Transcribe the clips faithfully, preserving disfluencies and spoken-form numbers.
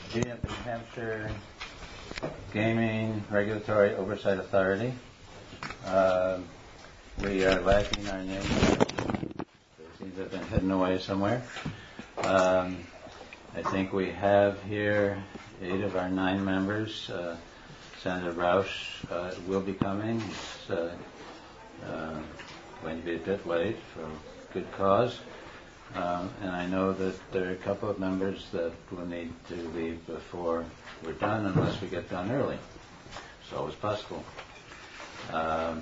G F New Hampshire Gaming Regulatory Oversight Authority. Uh, we are lacking our name. They seem to have been hidden away somewhere. Um, I think we have here eight of our nine members. Uh, Senator Roush uh, will be coming. He's uh, uh, going to be a bit late for good cause. Um, and I know that there are a couple of members that will need to leave before we're done, unless we get done early. It's always possible. Um,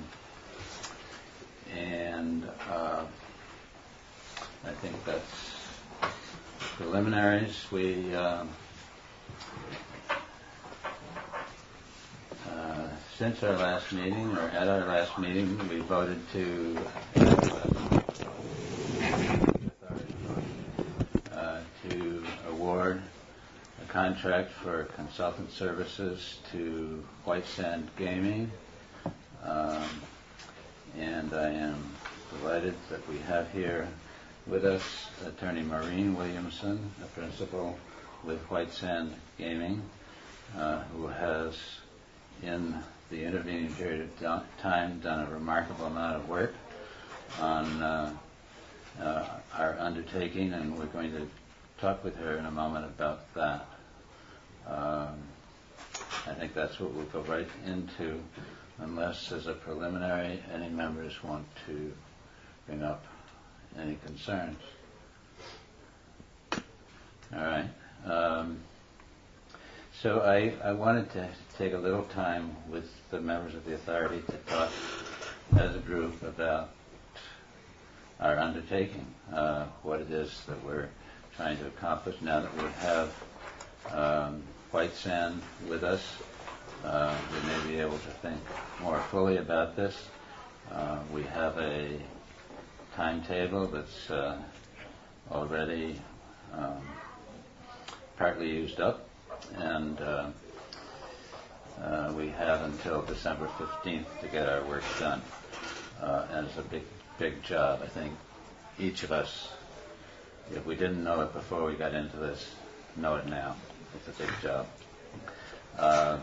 and uh, I think that's preliminaries. We um, uh, since our last meeting, or at our last meeting, we voted to uh, to award a contract for consultant services to White Sand Gaming, um, and I am delighted that we have here with us Attorney Maureen Williamson, a principal with White Sand Gaming, uh, who has, in the intervening period of do- time, done a remarkable amount of work on uh, uh, our undertaking, and we're going to talk with her in a moment about that. Um, I think that's what we'll go right into, unless as a preliminary any members want to bring up any concerns. All right. Um, so I, I wanted to take a little time with the members of the authority to talk as a group about our undertaking, uh, what it is that we're trying to accomplish now that we have um, White Sand with us. Uh, we may be able to think more fully about this. Uh, we have a timetable that's uh, already um, partly used up, and uh, uh, we have until December fifteenth to get our work done. Uh, and it's a big, big job. I think each of us, if we didn't know it before we got into this, know it now. It's a big job. Uh,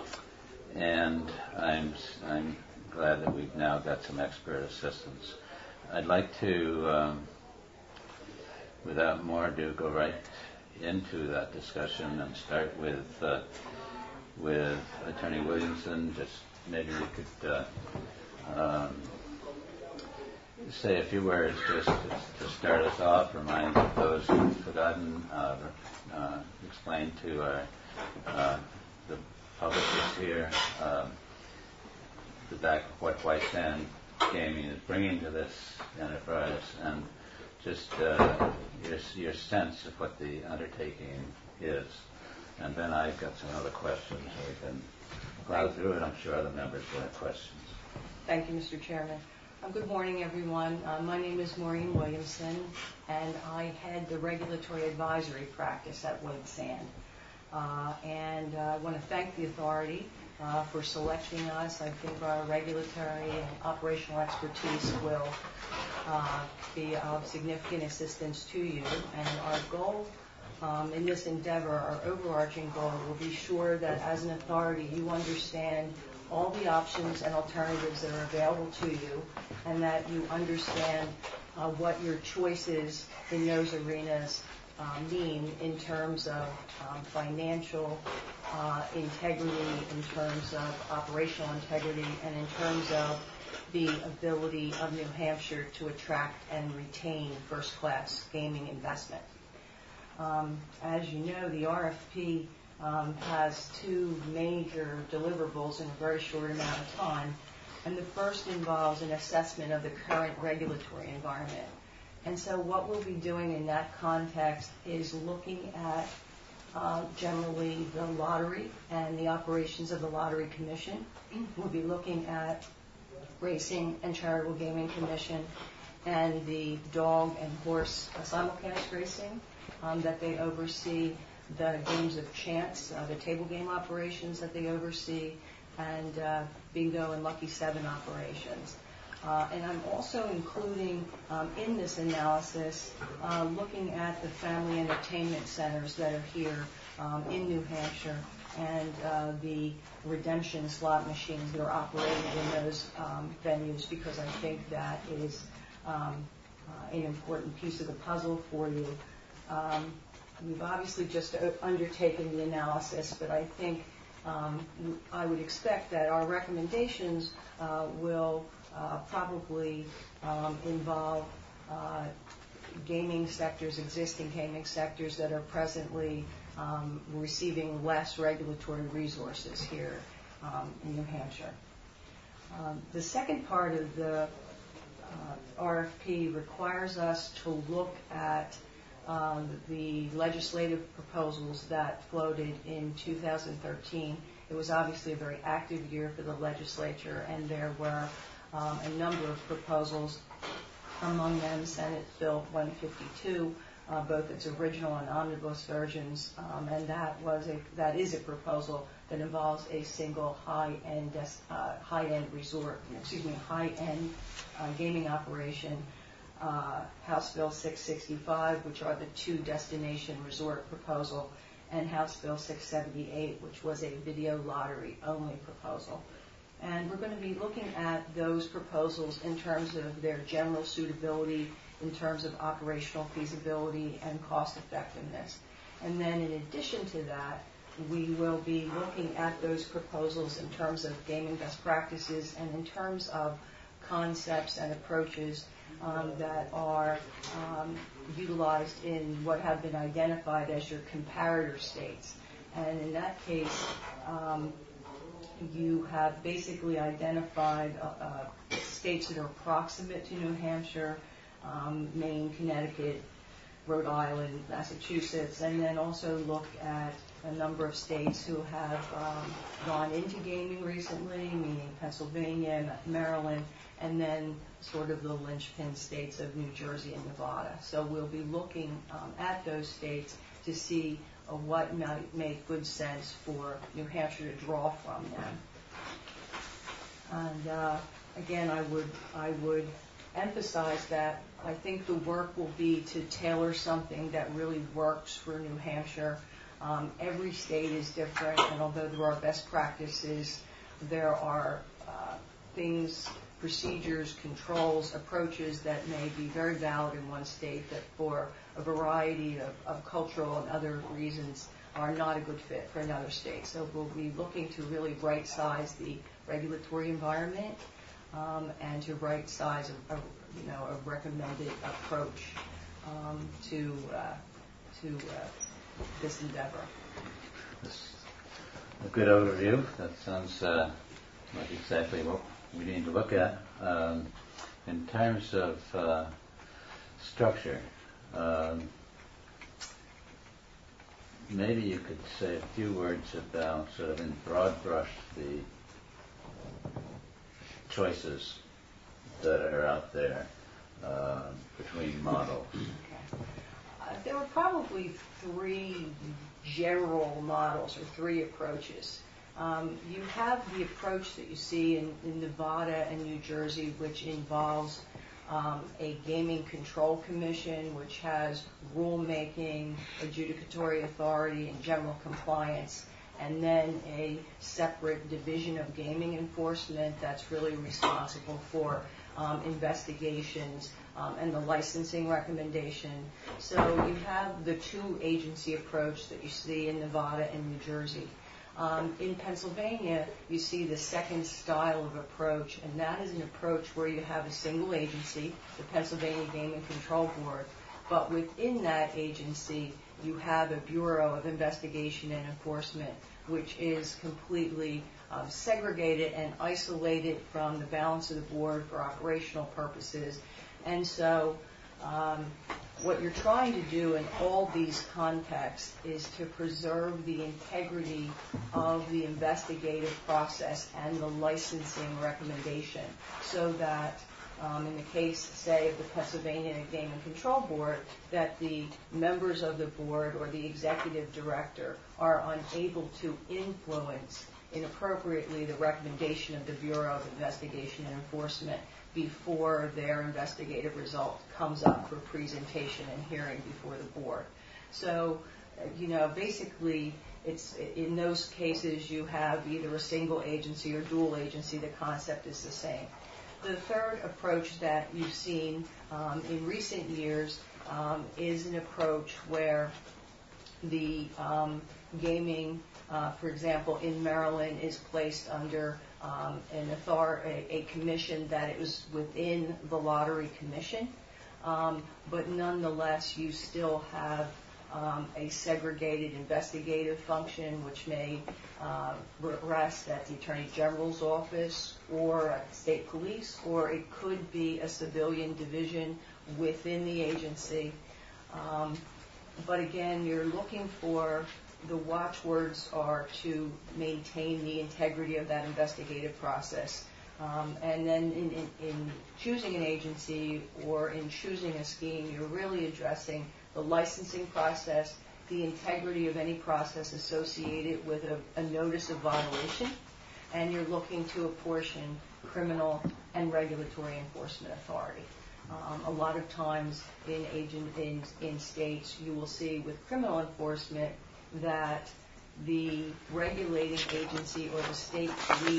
and I'm, I'm glad that we've now got some expert assistance. I'd like to, um, without more ado, go right into that discussion and start with uh, with Attorney Williamson. Just maybe we could uh, um, say a few words just to, to start us off, remind those who've forgotten, uh, uh, explain to our, uh, the public that's here uh, the back of what White Sand Gaming is bringing to this enterprise, and just uh, your, your sense of what the undertaking is. And then I've got some other questions so we can plow through it. I'm sure other members will have questions. Thank you, Mister Chairman. Uh, good morning, everyone. Uh, my name is Maureen Williamson, and I head the regulatory advisory practice at White Sand. Uh, and uh, I want to thank the authority uh, for selecting us. I think our regulatory and operational expertise will uh, be of significant assistance to you. And our goal um, in this endeavor, our overarching goal, will be sure that as an authority you understand all the options and alternatives that are available to you, and that you understand uh, what your choices in those arenas uh, mean in terms of um, financial uh, integrity, in terms of operational integrity, and in terms of the ability of New Hampshire to attract and retain first-class gaming investment. Um, as you know, the R F P Um, has two major deliverables in a very short amount of time. And the first involves an assessment of the current regulatory environment. And so what we'll be doing in that context is looking at uh, generally the lottery and the operations of the Lottery Commission. We'll be looking at Racing and Charitable Gaming Commission and the dog and horse uh, simulcast racing um, that they oversee, the games of chance, uh, the table game operations that they oversee, and uh, bingo and Lucky Seven operations. Uh, and I'm also including um, in this analysis uh, looking at the family entertainment centers that are here um, in New Hampshire and uh, the redemption slot machines that are operated in those um, venues, because I think that is um, uh, an important piece of the puzzle for you. Um, we've obviously just undertaken the analysis, but I think um, I would expect that our recommendations uh, will uh, probably um, involve uh, gaming sectors, existing gaming sectors that are presently um, receiving less regulatory resources here um, in New Hampshire. Um, the second part of the uh, R F P requires us to look at um, the legislative proposals that floated in two thousand thirteen. It was obviously a very active year for the legislature, and there were um, a number of proposals, among them Senate Bill one fifty-two, uh, both its original and omnibus versions, um, and that was a that is a proposal that involves a single high-end uh, high-end resort, excuse me, high-end uh, gaming operation. Uh, House Bill six sixty-five, which are the two destination resort proposal, and House Bill six seventy-eight, which was a video lottery only proposal. And we're going to be looking at those proposals in terms of their general suitability, in terms of operational feasibility and cost effectiveness. And then in addition to that, we will be looking at those proposals in terms of gaming best practices and in terms of concepts and approaches um, that are um, utilized in what have been identified as your comparator states. And in that case, um, you have basically identified uh, uh, states that are proximate to New Hampshire, um, Maine, Connecticut, Rhode Island, Massachusetts, and then also look at a number of states who have um, gone into gaming recently, meaning Pennsylvania, Maryland, and then sort of the linchpin states of New Jersey and Nevada. So we'll be looking um, at those states to see uh, what might make good sense for New Hampshire to draw from them. And uh, again, I would I would emphasize that I think the work will be to tailor something that really works for New Hampshire. Um, every state is different, and although there are best practices, there are uh, things, procedures, controls, approaches that may be very valid in one state that for a variety of, of cultural and other reasons are not a good fit for another state. So we'll be looking to really right-size the regulatory environment um, and to right-size a, a, you know, a recommended approach um, to uh, to uh, this endeavor. That's a good overview. That sounds uh, like exactly what we need to look at. Um, in terms of uh, structure, um, maybe you could say a few words about, sort of in broad brush, the choices that are out there uh, between models. Okay. Uh, there were probably three general models or three approaches. Um, you have the approach that you see in, in Nevada and New Jersey, which involves um, a gaming control commission, which has rulemaking, adjudicatory authority, and general compliance, and then a separate division of gaming enforcement that's really responsible for um, investigations um, and the licensing recommendation. So you have the two agency approach that you see in Nevada and New Jersey. Um, in Pennsylvania, you see the second style of approach, and that is an approach where you have a single agency, the Pennsylvania Gaming Control Board, but within that agency, you have a Bureau of Investigation and Enforcement, which is completely um, segregated and isolated from the balance of the board for operational purposes. And so um, what you're trying to do in all these contexts is to preserve the integrity of the investigative process and the licensing recommendation, so that um, in the case, say, of the Pennsylvania Gaming Control Board, that the members of the board or the executive director are unable to influence inappropriately the recommendation of the Bureau of Investigation and Enforcement before their investigative result comes up for presentation and hearing before the board. So, uh, you know, basically, it's in those cases you have either a single agency or dual agency. The concept is the same. The third approach that you've seen um, in recent years um, is an approach where the um, gaming, uh, for example, in Maryland is placed under um, an author- a, a commission that it was within the Lottery Commission, um, but nonetheless you still have um, a segregated investigative function which may uh, rest at the Attorney General's office or at the state police, or it could be a civilian division within the agency. Um, but again, you're looking for, the watchwords are to maintain the integrity of that investigative process. Um, and then in, in, in choosing an agency or in choosing a scheme, you're really addressing the licensing process, the integrity of any process associated with a, a notice of violation, and you're looking to apportion criminal and regulatory enforcement authority. Um, a lot of times in, agent, in, in states, you will see with criminal enforcement that the regulating agency or the state police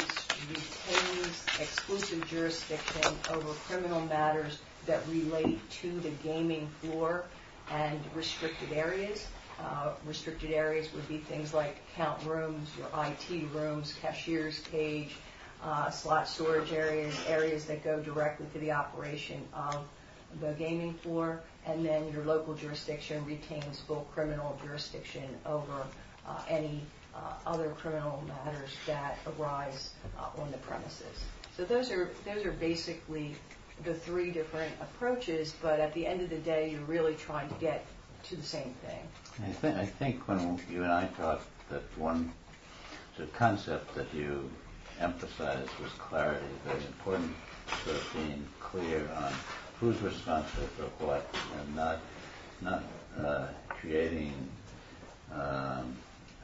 retains exclusive jurisdiction over criminal matters that relate to the gaming floor and restricted areas. Uh, restricted areas would be things like count rooms, your I T rooms, cashier's cage, uh, slot storage areas, areas that go directly to the operation of the gaming floor, and then your local jurisdiction retains full criminal jurisdiction over uh, any uh, other criminal matters that arise uh, on the premises. So those are those are basically the three different approaches, but at the end of the day, you're really trying to get to the same thing. I think, I think when you and I talked, that one sort of concept that you emphasized was clarity, very important, sort of being clear on who's responsible for what, and not not uh, creating um,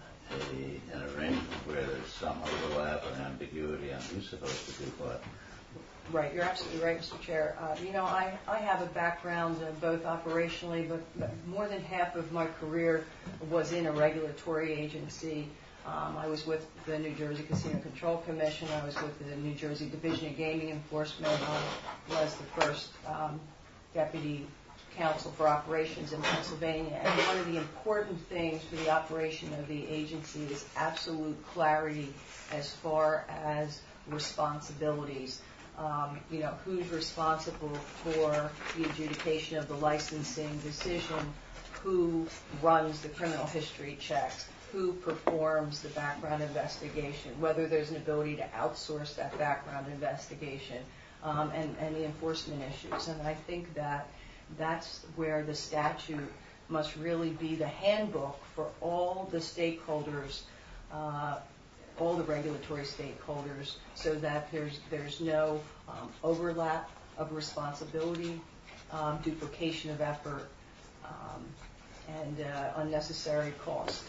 a, an arrangement where there's some overlap or ambiguity on who's supposed to do what. Right, you're absolutely right, Mister Chair. Uh, you know, I, I have a background uh, both operationally, but more than half of my career was in a regulatory agency. Um, I was with the New Jersey Casino Control Commission. I was with the New Jersey Division of Gaming Enforcement. I was the first um, deputy counsel for operations in Pennsylvania. And one of the important things for the operation of the agency is absolute clarity as far as responsibilities. Um, you know, who's responsible for the adjudication of the licensing decision, who runs the criminal history checks, who performs the background investigation, whether there's an ability to outsource that background investigation, um, and, and the enforcement issues. And I think that that's where the statute must really be the handbook for all the stakeholders, uh, all the regulatory stakeholders, so that there's there's no um, overlap of responsibility, um, duplication of effort, um, and uh, unnecessary cost.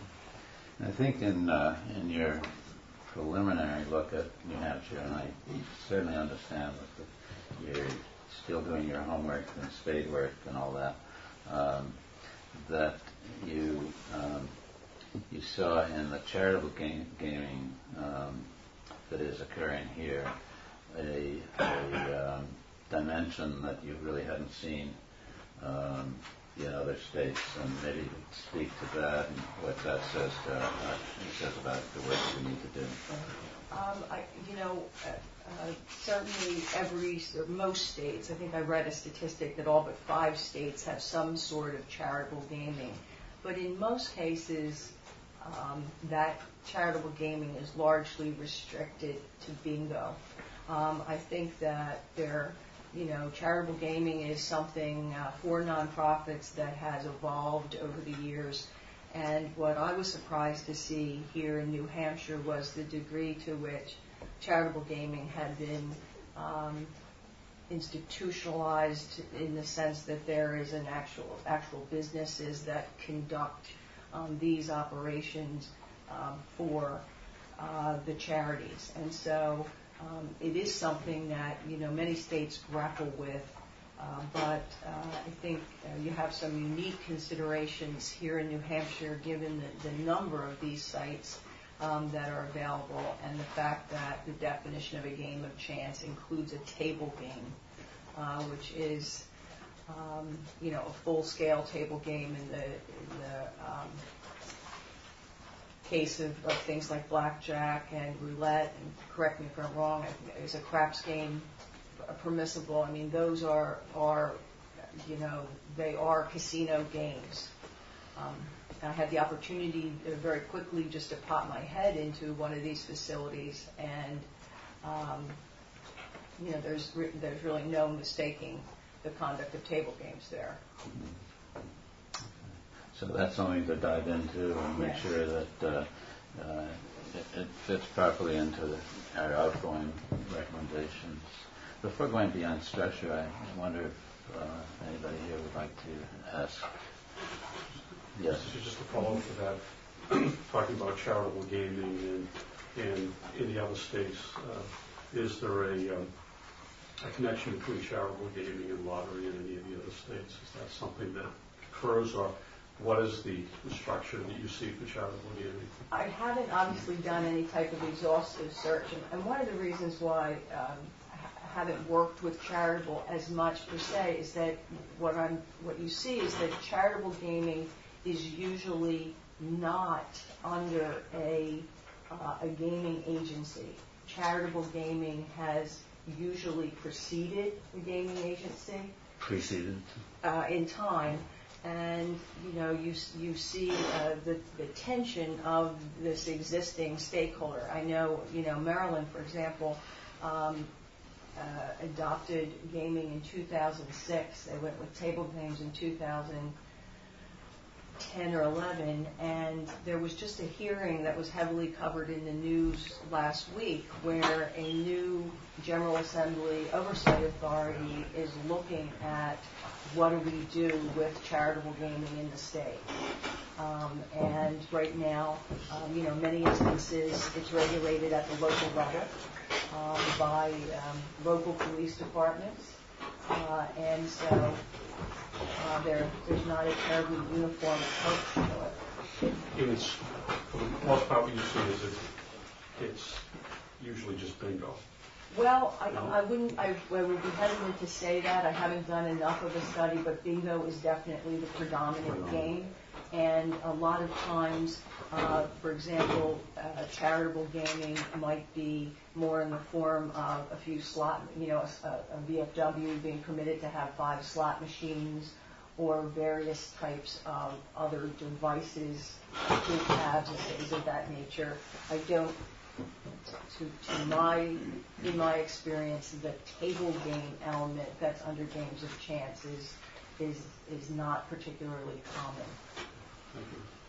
I think in uh, in your preliminary look at New Hampshire, and I certainly understand that the, you're still doing your homework and spade work and all that, um, that you um, you saw in the charitable game, gaming um, that is occurring here a, a um, dimension that you really hadn't seen um, in other states, and maybe you could speak to that and what that says to, uh, says about the work we need to do. Um, I, you know, uh, uh, certainly every, or most states, I think I read a statistic that all but five states have some sort of charitable gaming. But in most cases, um, that charitable gaming is largely restricted to bingo. Um, I think that there, you know, charitable gaming is something uh, for nonprofits that has evolved over the years. And what I was surprised to see here in New Hampshire was the degree to which charitable gaming had been um, institutionalized, in the sense that there is an actual actual businesses that conduct um, these operations um, for uh, the charities. And so um, it is something that, you know, many states grapple with. Uh, but uh, I think uh, you have some unique considerations here in New Hampshire, given the, the number of these sites um, that are available, and the fact that the definition of a game of chance includes a table game, uh, which is, um, you know, a full-scale table game in the, in the um, case of, of things like blackjack and roulette. And correct me if I'm wrong, I think it's a craps game. Permissible. I mean, those are, are, you know, they are casino games. Um, I had the opportunity uh, very quickly just to pop my head into one of these facilities, and, um, you know, there's re- there's really no mistaking the conduct of table games there. So that's something to dive into and make Yes. sure that uh, uh, it, it fits properly into the, our outgoing recommendations. Before going beyond structure, I wonder if uh, anybody here would like to ask. Yes. This is just a follow-up to that, talking about charitable gaming and, and in the other states. Uh, is there a, um, a connection between charitable gaming and lottery in any of the other states? Is that something that occurs, or what is the, the structure that you see for charitable gaming? I haven't obviously done any type of exhaustive search, and, and one of the reasons why um, haven't worked with charitable as much per se is that what I'm what you see is that charitable gaming is usually not under a uh, a gaming agency. Charitable gaming has usually preceded the gaming agency. Preceded. Uh, in time, and you know you you see uh, the the tension of this existing stakeholder. I know you know Maryland, for example. Um, Uh, adopted gaming in two thousand six. They went with table games in two thousand ten or eleven, and there was just a hearing that was heavily covered in the news last week where a new General Assembly Oversight Authority is looking at what do we do with charitable gaming in the state. Um, and right now, um, you know, many instances it's regulated at the local level. Um, by um, local police departments, uh, and so uh, there, there's not a terribly uniform approach to it. And it's, for the most part, what you see is it, it's usually just bingo. Well, I, No? I wouldn't. I, I would be hesitant to say that. I haven't done enough of a study, but bingo is definitely the predominant game. And a lot of times, uh, for example, uh, charitable gaming might be more in the form of a few slot, you know, a, a V F W being permitted to have five slot machines, or various types of other devices, blue tabs and things of that nature. I don't, to, to my, in my experience, the table game element that's under games of chance is, is, is not particularly common. Thank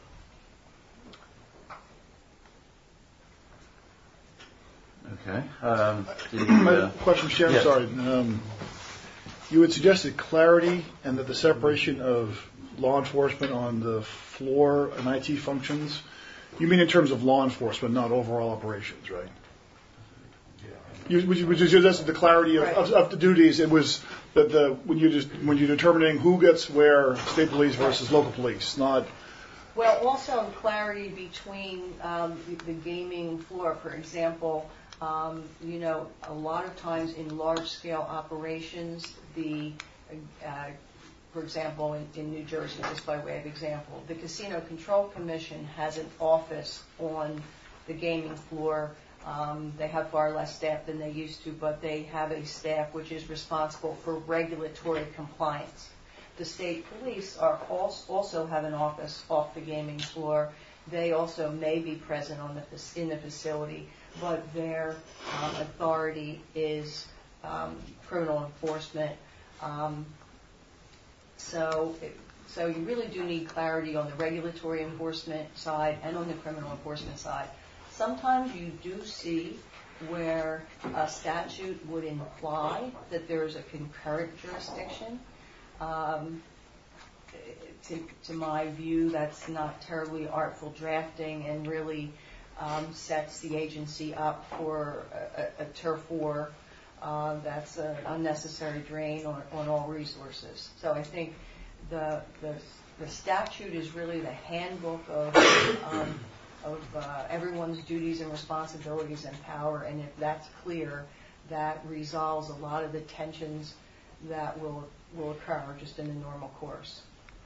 you. Okay. Um, the, My uh, question, Sharon, yes. sorry. Um, you had suggested clarity and that the separation of law enforcement on the floor and I T functions. You mean in terms of law enforcement, not overall operations, right? You, which, which is just the clarity of, Right. of, of the duties. It was that the when you just when you're determining who gets where, state police versus local police, not. Well, also clarity between um, the, the gaming floor, for example. Um, you know, a lot of times in large-scale operations, the, uh, for example, in, in New Jersey, just by way of example, the Casino Control Commission has an office on the gaming floor. Um, they have far less staff than they used to, but they have a staff which is responsible for regulatory compliance. The state police are also, also have an office off the gaming floor. They also may be present on the, in the facility, but their um, authority is um, criminal enforcement. Um, so, it, so you really do need clarity on the regulatory enforcement side and on the criminal enforcement side. Sometimes you do see where a statute would imply that there is a concurrent jurisdiction. Um, to, to my view, that's not terribly artful drafting, and really um, sets the agency up for a, a turf war uh, that's an unnecessary drain on, on all resources. So I think the, the, the statute is really the handbook of, um, of uh, everyone's duties and responsibilities and power, and if that's clear, that resolves a lot of the tensions that will will occur just in the normal course.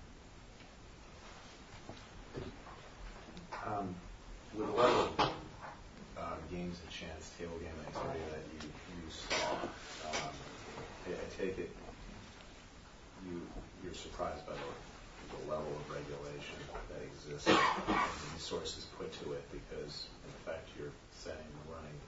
Um, with the level of uh, games and chance table game activity that you, you saw, um, I, I take it you you're surprised by the, the level of regulation that exists and the resources put to it, because in effect you're saying running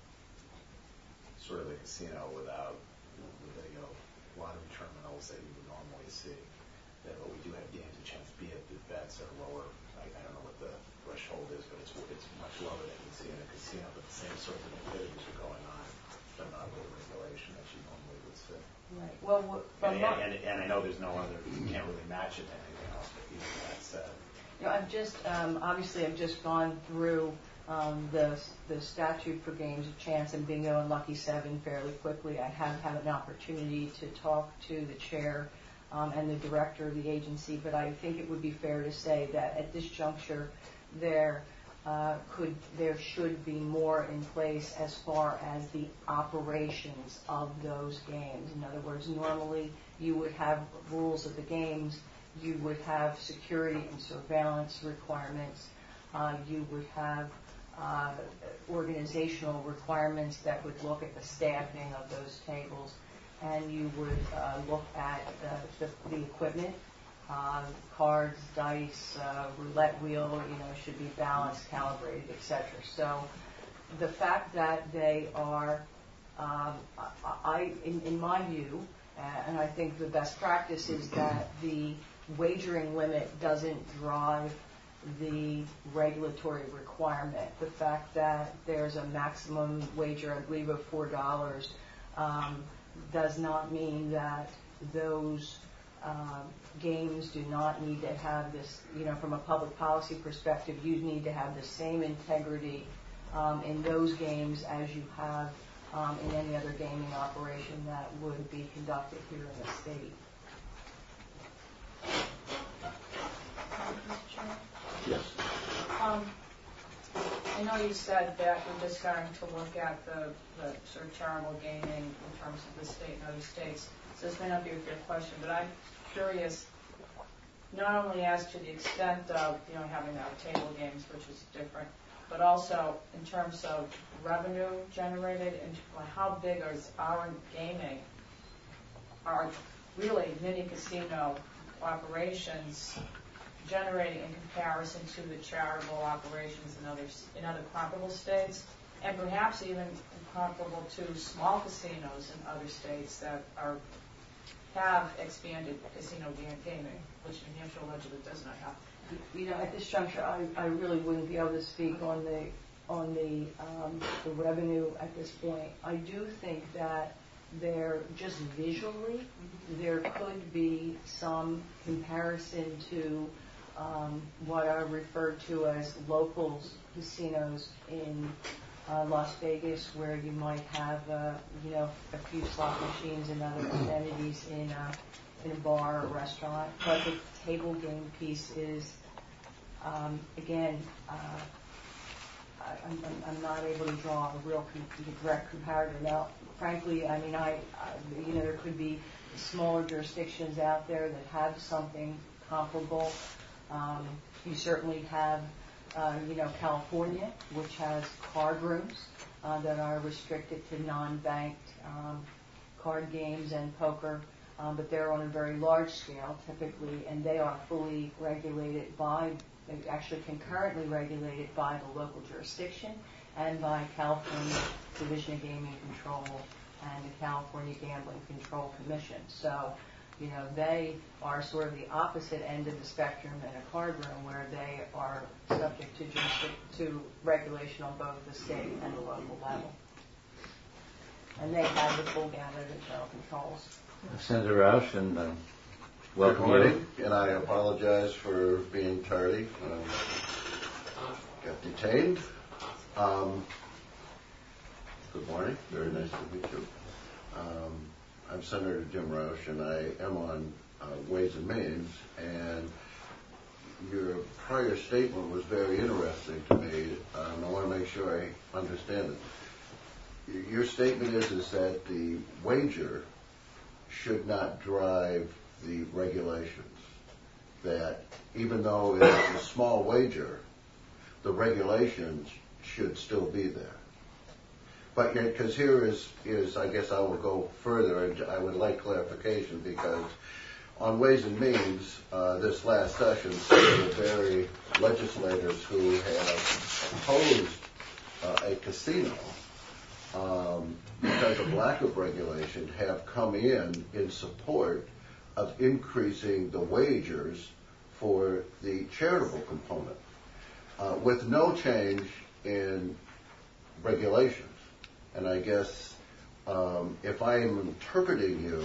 sort of a casino without the you know, lottery terminals that you would normally see. That what we do have games and chance, be it the bets are lower. I, I don't know what the threshold is, but it's it's much lower than you see in a casino. But the same sorts of activities are going on, but not with the regulation that you normally would see. Right. Well, what, and, and, and, and I know there's no other, you can't really match it to anything else. But even that said, you know, I've just um, obviously I've just gone through um, the the statute for games of chance and bingo and Lucky Seven fairly quickly. I have had an opportunity to talk to the chair um, and the director of the agency, but I think it would be fair to say that at this juncture, there uh, could there should be more in place as far as the operations of those games. In other words, normally you would have rules of the games, you would have security and surveillance requirements, uh, you would have uh, organizational requirements that would look at the staffing of those tables, and you would uh, look at uh, the, the equipment. Uh, cards, dice, uh, roulette wheel, you know, should be balanced, calibrated, et cetera. So the fact that they are, um, I, in, in my view, uh, and I think the best practice is that the wagering limit doesn't drive the regulatory requirement. The fact that there's a maximum wager, I believe, of four dollars um, does not mean that those Uh, games do not need to have this, you know, from a public policy perspective, you need to have the same integrity um, in those games as you have um, in any other gaming operation that would be conducted here in the state. Mister Chairman? Yes. Um, I know you said that we're just going to look at the, the sort of charitable gaming in terms of the state and other states. So this may not be a fair question, but I'm curious not only as to the extent of, you know, having our table games, which is different, but also in terms of revenue generated and how big is our gaming, our really mini casino operations generating in comparison to the charitable operations in other in other comparable states, and perhaps even comparable to small casinos in other states that are have expanded casino gaming, which New Hampshire allegedly does not have. You know, at this juncture, I, I really wouldn't be able to speak on the on the um, the revenue at this point. I do think that there, just visually, there could be some comparison to um, what are referred to as local casinos in Uh, Las Vegas, where you might have, uh, you know, a few slot machines and other amenities in a, in a bar or restaurant. But the table game piece is, um, again, uh, I, I'm, I'm not able to draw a real com- direct comparator. Now, frankly, I mean, I, I, you know, there could be smaller jurisdictions out there that have something comparable. Um, you certainly have Uh, you know, California, which has card rooms uh, that are restricted to non-banked um, card games and poker, um, but they're on a very large scale typically, and they are fully regulated by, actually concurrently regulated by the local jurisdiction and by California Division of Gaming Control and the California Gambling Control Commission. So, you know, they are sort of the opposite end of the spectrum in a card room, where they are subject to jurisdic- to regulation on both the state and the local level. And they have the full gamut of internal controls. Senator Roush, and uh, welcome. Good morning, and I apologize for being tardy. Um, got detained, Um, good morning. Very nice to meet you. Um, I'm Senator Jim Roush, and I am on uh, Ways and Means. And your prior statement was very interesting to me. Um, I want to make sure I understand it. Your statement is is that the wager should not drive the regulations. That even though it's a small wager, the regulations should still be there. But because here is, is, I guess I will go further, and I would like clarification, because on Ways and Means, uh, this last session, some of the very legislators who have opposed uh, a casino um, because of lack of regulation have come in in support of increasing the wagers for the charitable component, uh, with no change in regulations. And I guess um, if I am interpreting you,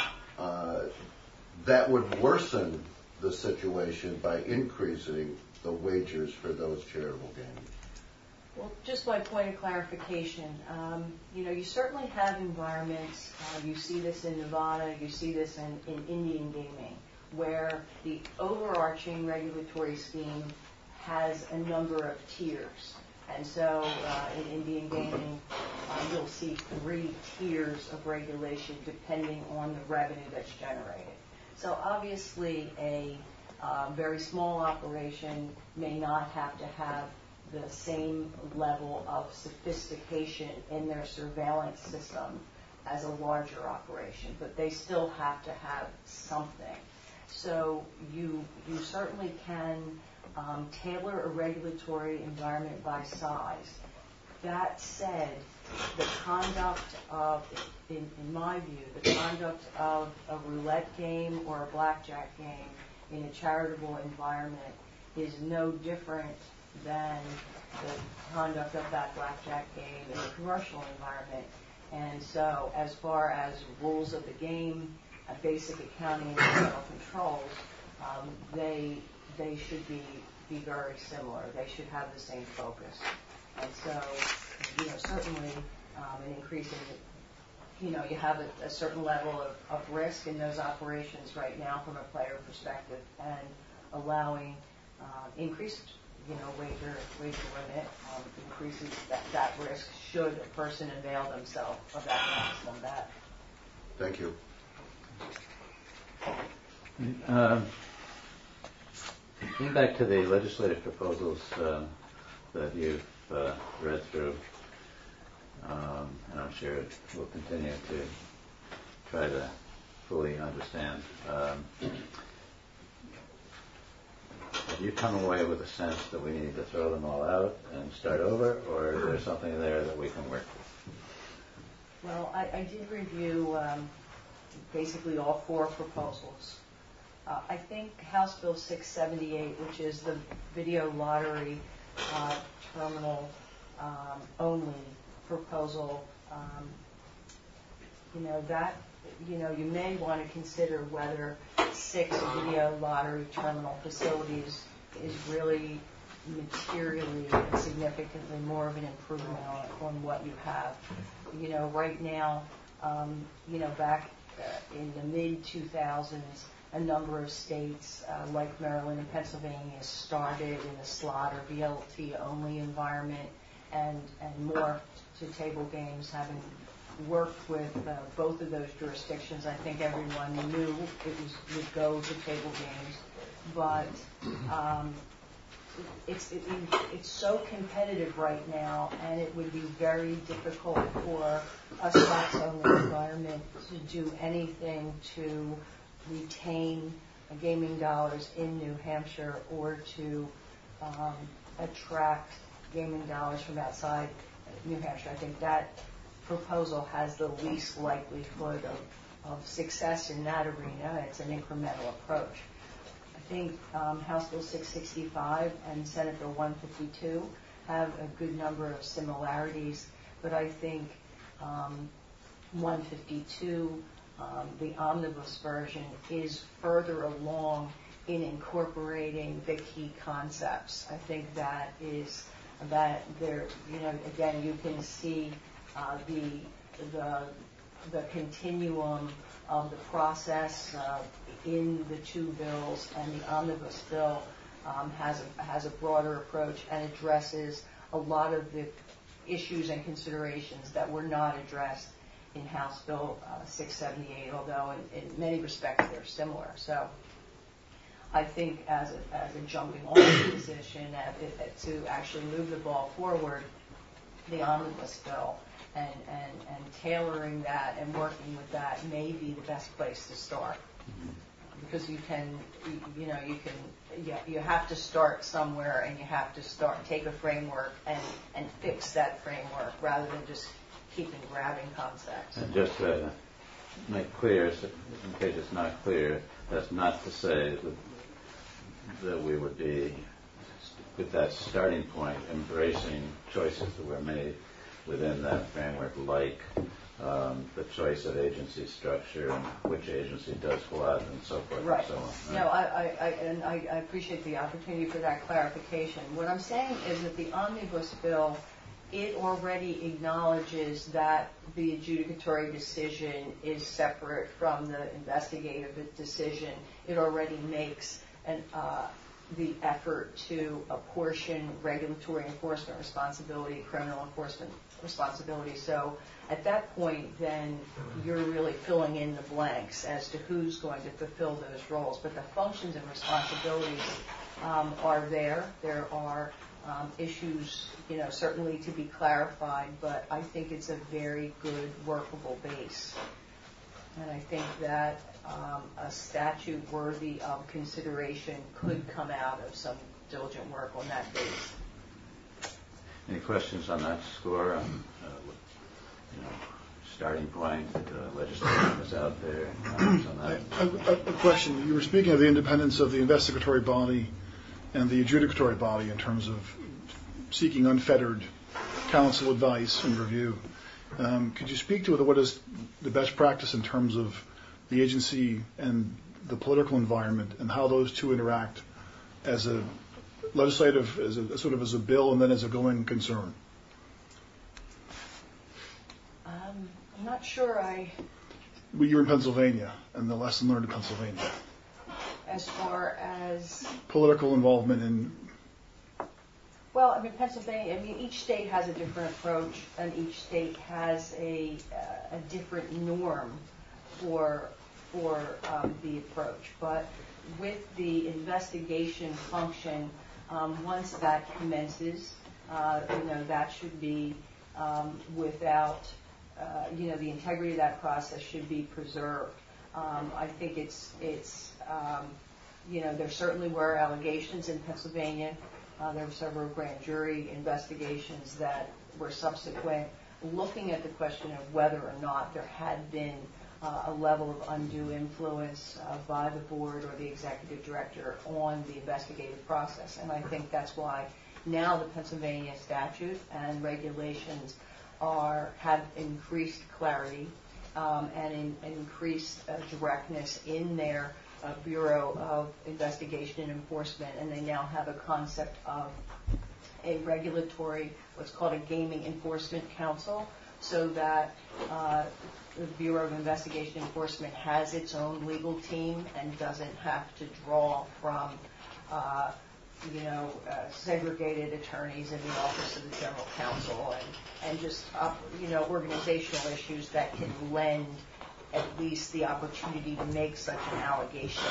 uh, that would worsen the situation by increasing the wagers for those charitable games. Well, just by point of clarification, um, you know, you certainly have environments, uh, you see this in Nevada, you see this in, in Indian gaming, where the overarching regulatory scheme has a number of tiers. And so uh, in Indian gaming, uh, you'll see three tiers of regulation depending on the revenue that's generated. So obviously a uh, very small operation may not have to have the same level of sophistication in their surveillance system as a larger operation, but they still have to have something. So you you certainly can um, tailor a regulatory environment by size. That said, the conduct of, in, in my view, the conduct of a roulette game or a blackjack game in a charitable environment is no different than the conduct of that blackjack game in a commercial environment. And so as far as rules of the game, uh, basic accounting and internal controls, um, they they should be, be very similar. They should have the same focus. And so, you know, certainly um, an increase in, you know, you have a, a certain level of, of risk in those operations right now from a player perspective, and allowing uh, increased, you know, wager wager limit um, increases that, that risk should a person avail themselves of that maximum bet. Thank you. Um, Getting back to the legislative proposals uh, that you've uh, read through, um, and I'm sure we'll continue to try to fully understand. Um, have you come away with a sense that we need to throw them all out and start over, or is there something there that we can work with? Well, I, I did review um, basically all four proposals. Uh, I think House Bill six seventy-eight, which is the video lottery uh, terminal um, only proposal, um, you know, that, you know, you may want to consider whether six video lottery terminal facilities is really materially and significantly more of an improvement on, on what you have. You know, right now, um, you know, back uh, in the mid two thousands, a number of states, uh, like Maryland and Pennsylvania, started in a slot or V L T only environment, and, and morphed to table games, having worked with uh, both of those jurisdictions. I think everyone knew it was, would go to table games, but um, it's it, it's so competitive right now, and it would be very difficult for a slots only environment to do anything to retain gaming dollars in New Hampshire or to um, attract gaming dollars from outside New Hampshire. I think that proposal has the least likelihood of, of success in that arena. It's an incremental approach. I think um, House Bill six sixty-five and Senate Bill one fifty-two have a good number of similarities, but I think um, one fifty-two, um, the omnibus version, is further along in incorporating the key concepts. I think that is that there, you know, again, you can see uh, the the the continuum of the process uh, in the two bills, and the omnibus bill um, has a, has a broader approach and addresses a lot of the issues and considerations that were not addressed in House Bill uh, six seventy-eight, although in, in many respects they're similar. So I think as a, as a jumping off position at, at, to actually move the ball forward, the omnibus bill and, and, and tailoring that and working with that may be the best place to start. Because you can, you, you know, you can, you, you have to start somewhere, and you have to start, take a framework and, and fix that framework rather than just keeping grabbing concepts. And just to make clear, so in case it's not clear, that's not to say that, that we would be, with that starting point, embracing choices that were made within that framework, like um, the choice of agency structure and which agency does what and so forth Right. and so on. Right? No, I, I, I, and I, I appreciate the opportunity for that clarification. What I'm saying is that the omnibus bill, it already acknowledges that the adjudicatory decision is separate from the investigative decision. It already makes an, uh, the effort to apportion regulatory enforcement responsibility, criminal enforcement responsibility. So at that point, then you're really filling in the blanks as to who's going to fulfill those roles. But the functions and responsibilities um, are there. There are um, issues, you know, certainly to be clarified, but I think it's a very good workable base. And I think that um, a statute worthy of consideration could come out of some diligent work on that base. Any questions on that score? Um, uh, you know, starting point, uh, legislation is out there. Comments on that? A, a, a question. You were speaking of the independence of the investigatory body and the adjudicatory body in terms of seeking unfettered counsel, advice, and review. Um, could you speak to what is the best practice in terms of the agency and the political environment and how those two interact as a legislative, as a sort of as a bill and then as a going concern? Um, I'm not sure I, Well, you were in Pennsylvania, and the lesson learned in Pennsylvania. as far as, Political involvement in. well, I mean, Pennsylvania, I mean, each state has a different approach, and each state has a, uh, a different norm for, for um, the approach. But with the investigation function, um, once that commences, uh, you know, that should be um, without, uh, you know, the integrity of that process should be preserved. Um, I think it's, it's um, you know, there certainly were allegations in Pennsylvania. Uh, there were several grand jury investigations that were subsequent, looking at the question of whether or not there had been uh, a level of undue influence uh, by the board or the executive director on the investigative process. And I think that's why now the Pennsylvania statute and regulations are have increased clarity um, and in, increased uh, directness in their uh, Bureau of Investigation and Enforcement, and they now have a concept of a regulatory, what's called a Gaming Enforcement Council, so that uh, the Bureau of Investigation and Enforcement has its own legal team and doesn't have to draw from, uh, you know, uh, segregated attorneys in the Office of the General Counsel and, and just, uh, you know, organizational issues that can lend at least the opportunity to make such an allegation.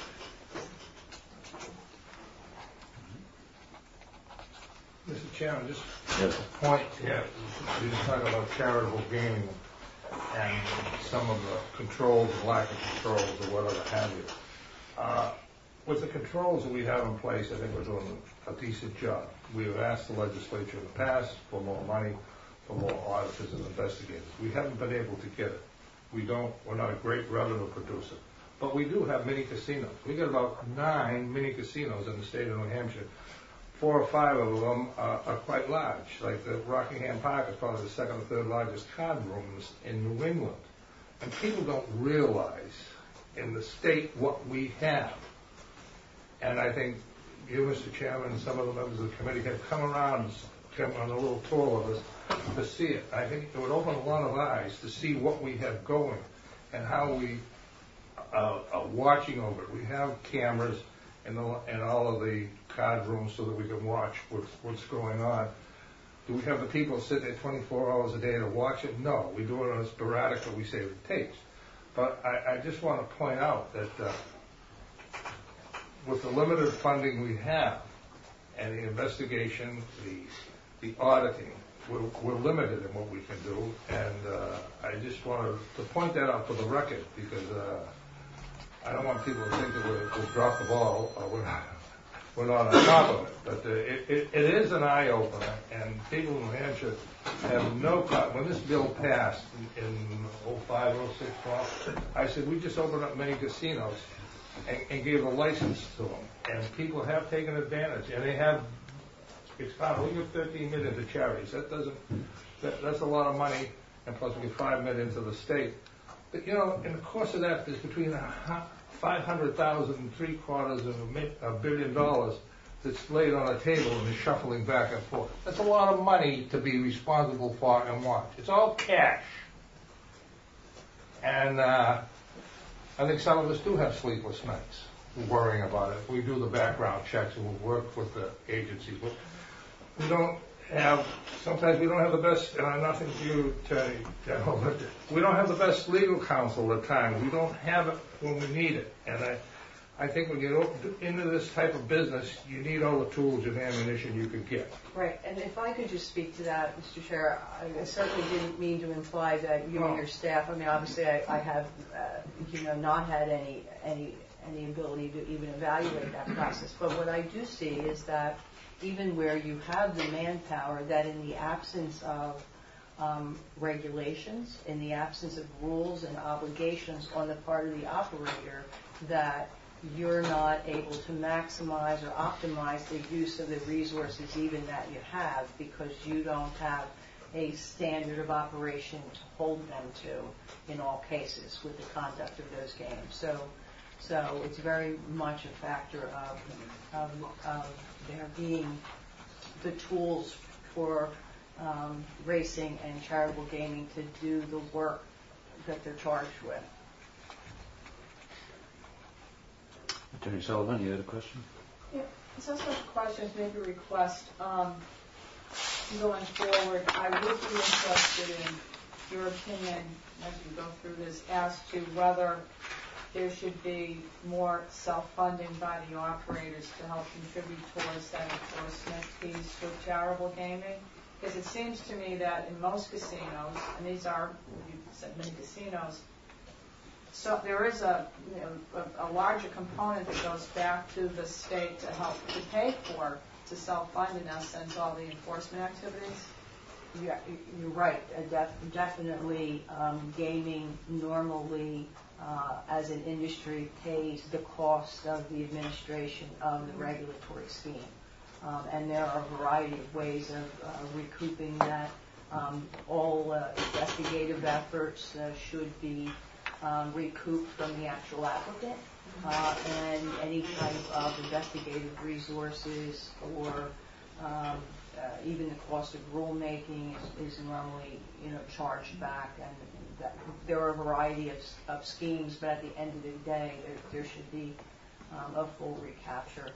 Mister Chairman, just Yes. a point here. You just talk about charitable gaming and some of the controls, lack of controls, or whatever have you. Uh, with the controls that we have in place, I think we're doing a decent job. We have asked the legislature in the past for more money, for more auditors and investigators. We haven't been able to get it. We don't, we're not a great revenue producer. But we do have mini casinos. We got about nine mini casinos in the state of New Hampshire. Four or five of them are, are quite large. Like the Rockingham Park is probably the second or third largest card rooms in New England. And people don't realize in the state what we have. And I think you, Mister Chairman, and some of the members of the committee have come around come on a little tour with us to see it. I think it would open a lot of eyes to see what we have going and how we uh, are watching over it. We have cameras in, the, in all of the card rooms so that we can watch what's, what's going on. Do we have the people sit there twenty-four hours a day to watch it? No. We do it on a sporadic, but we save the tapes. But I, I just want to point out that uh, with the limited funding we have and the investigation, the the auditing, we're, we're limited in what we can do. And uh, I just wanted to point that out for the record because uh, I don't want people to think that we're, we've dropped the ball or we're not, we're not on top of it. But uh, it, it, it is an eye-opener, and people in New Hampshire have no clue. When this bill passed in, in oh five, oh six, twelve, I said, we just opened up many casinos and, and gave a license to them. And people have taken advantage, and they have, it's found, we give thirteen million to charities. That doesn't, that, that's a lot of money, and plus we give five million to the state. But, you know, in the course of that, there's between five hundred thousand and three quarters of a, mi- a billion dollars that's laid on a table and is shuffling back and forth. That's a lot of money to be responsible for and watch. It's all cash. And uh, I think some of us do have sleepless nights worrying about it. We do the background checks and we work with the agencies. But we don't have, sometimes we don't have the best, and I'm nothing to you, Attorney General, but we don't have the best legal counsel at times. We don't have it when we need it. And I, I think when you get into this type of business, you need all the tools and ammunition you can get. Right, and if I could just speak to that, Mister Chair, I certainly didn't mean to imply that you and your staff, I mean, obviously I, I have, uh, you know, not had any, any, any ability to even evaluate that process. But what I do see is that even where you have the manpower, that in the absence of um, regulations, in the absence of rules and obligations on the part of the operator, that you're not able to maximize or optimize the use of the resources even that you have because you don't have a standard of operation to hold them to in all cases with the conduct of those games. So, so it's very much a factor of, of, of there being the tools for um, racing and charitable gaming to do the work that they're charged with. Attorney Sullivan, you had a question? Yeah, some such questions, maybe a request. Um, going forward, I would be interested in your opinion as we go through this as to whether there should be more self-funding by the operators to help contribute towards that enforcement piece with charitable gaming. Because it seems to me that in most casinos, and these are, you said many casinos, so there is a, you know, a, a larger component that goes back to the state to help to pay for, to self-fund in essence, all the enforcement activities. Yeah, you're right. Uh, def- definitely, um, gaming normally, uh, as an industry, pays the cost of the administration of the regulatory scheme, um, and there are a variety of ways of uh, recouping that. Um, all uh, investigative efforts uh, should be Um, recouped from the actual applicant, uh, and any type of investigative resources or um, uh, even the cost of rulemaking is, is normally, you know, charged back. And that, there are a variety of, of schemes, but at the end of the day, there, there should be um, a full recapture.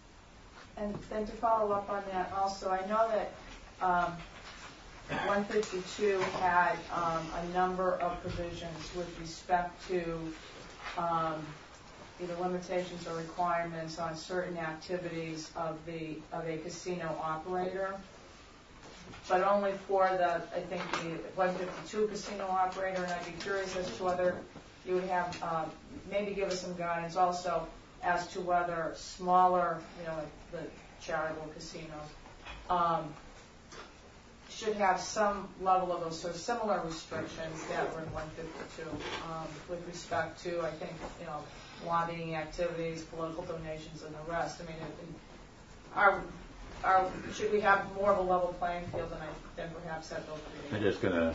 And then to follow up on that also, I know that um, one fifty-two had um, a number of provisions with respect to um, either limitations or requirements on certain activities of the of a casino operator, but only for the, I think, the one fifty-two casino operator. And I'd be curious as to whether you would have um, maybe give us some guidance also as to whether smaller, you know, like the charitable casinos, Um, should have some level of those sort of similar restrictions that were in one fifty-two um, with respect to, I think, you know, lobbying activities, political donations, and the rest. I mean, it, it, are, are, should we have more of a level playing field than, I, than perhaps at those I'm meetings? just going to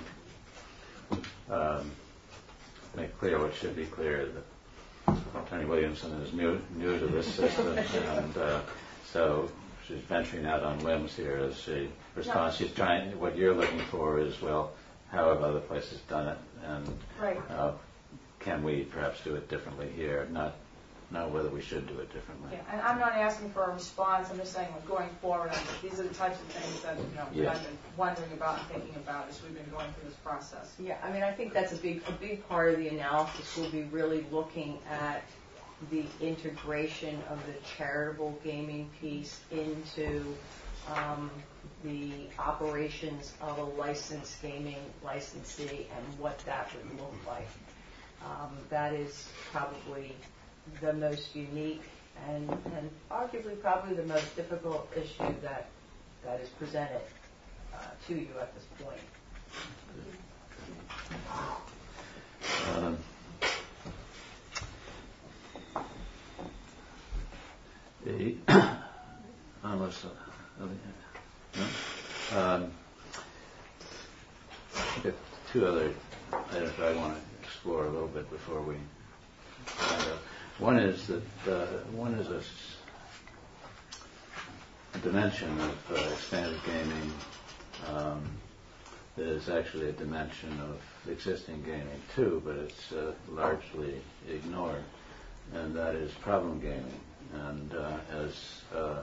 um, make clear what should be clear, that Attorney Williamson is new, new to this system, and uh, so she's venturing out on limbs here as she responds. She's trying, what you're looking for is, well, how have other places done it, and Right. uh, can we perhaps do it differently here? Not, not whether we should do it differently. Yeah, and I'm not asking for a response, I'm just saying, like, going forward, I think these are the types of things that, you know, Yeah. I've been wondering about and thinking about as we've been going through this process. Yeah, I mean, I think that's a big, a big part of the analysis will be really looking at the integration of the charitable gaming piece into um, the operations of a licensed gaming licensee and what that would look like. Um, that is probably the most unique and, and arguably probably the most difficult issue that that is presented uh, to you at this point. Um, the unless, uh, no? um, I've got two other items I want to explore a little bit before we find out. One is that uh, one is a, s- a dimension of uh, expanded gaming um, that is actually a dimension of existing gaming too, but it's uh, largely ignored, and that is problem gaming. And uh, as uh,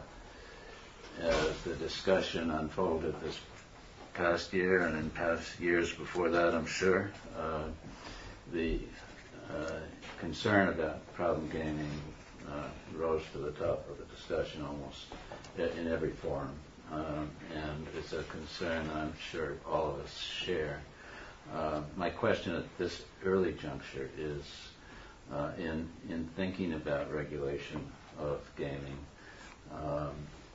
as the discussion unfolded this past year and in past years before that, I'm sure, uh, the uh, concern about problem gaming uh, rose to the top of the discussion almost i- in every forum. Um, and it's a concern I'm sure all of us share. Uh, my question at this early juncture is, uh, in in thinking about regulation of gaming, um,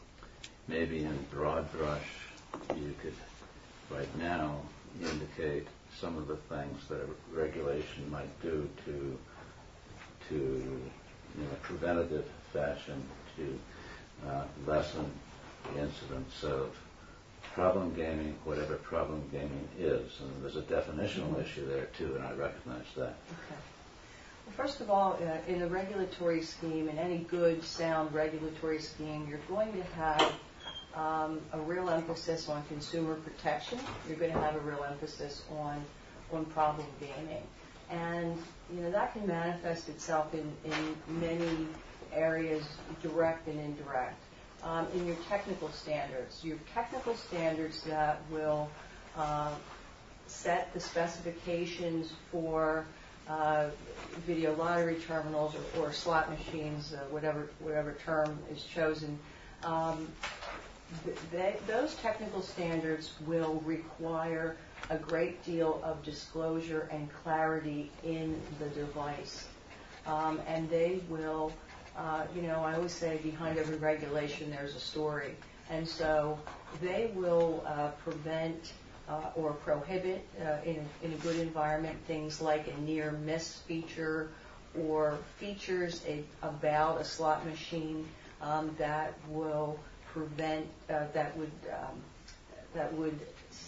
maybe in broad brush, you could right now indicate some of the things that a regulation might do to to in a preventative fashion to uh, lessen the incidence of problem gaming, whatever problem gaming is. And there's a definitional issue there too, and I recognize that. Okay. Well, first of all, uh, in a regulatory scheme, in any good, sound regulatory scheme, you're going to have um, a real emphasis on consumer protection. You're going to have a real emphasis on on problem gaming. And, you know, that can manifest itself in, in many areas, direct and indirect. Um, in your technical standards, your technical standards that will uh, set the specifications for uh, video lottery terminals or, or slot machines, uh, whatever whatever term is chosen. Um, th- they, those technical standards will require a great deal of disclosure and clarity in the device. Um, and they will, uh, you know, I always say behind every regulation there's a story. And so they will uh, prevent uh, or prohibit uh, in, a, in a good environment things like a near miss feature or features a, about a slot machine um, that will prevent, uh, that would, um, that would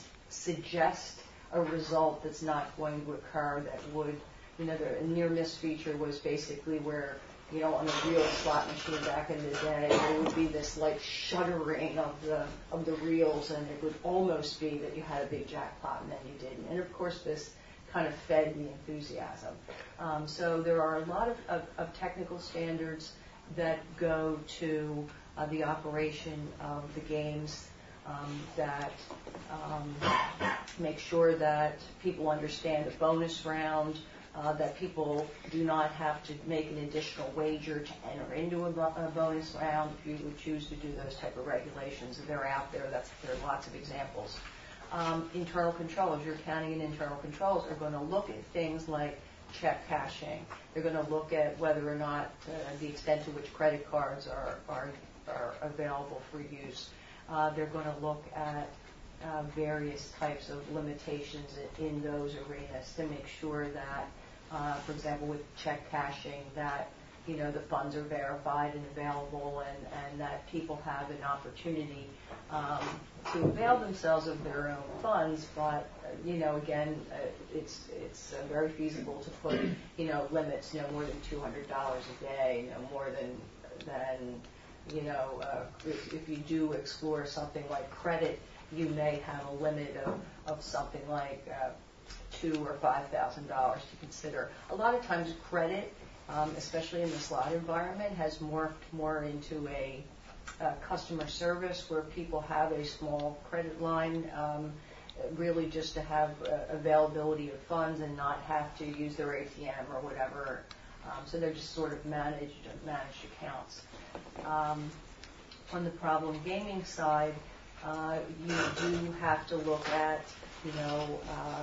suggest a result that's not going to occur, that would, you know, the near miss feature was basically where, you know, on a real slot machine back in the day, there would be this like shuddering of the of the reels, and it would almost be that you had a big jackpot and then you didn't. And of course, this kind of fed the enthusiasm. Um, so there are a lot of, of, of technical standards that go to uh, the operation of the games. Um, that um, make sure that people understand the bonus round, uh, that people do not have to make an additional wager to enter into a, bo- a bonus round if you would choose to do those type of regulations. They're out there. That's, there are lots of examples. Um, internal controls, your accounting and internal controls are going to look at things like check cashing. They're going to look at whether or not uh, the extent to which credit cards are, are, are available for use. Uh, they're going to look at uh, various types of limitations in, in those arenas to make sure that, uh, for example, with check cashing, that you know the funds are verified and available, and, and that people have an opportunity um, to avail themselves of their own funds. But uh, you know, again, uh, it's it's uh, very feasible to put you know limits, no more than two hundred dollars a day, no more than than you know, uh, if, if you do explore something like credit, you may have a limit of, of something like uh, two or five thousand dollars to consider. A lot of times, credit, um, especially in the slot environment, has morphed more into a uh, customer service where people have a small credit line, um, really just to have uh, availability of funds and not have to use their A T M or whatever. Um, so they're just sort of managed managed accounts. Um, on the problem gaming side, uh, you do have to look at, you know, uh,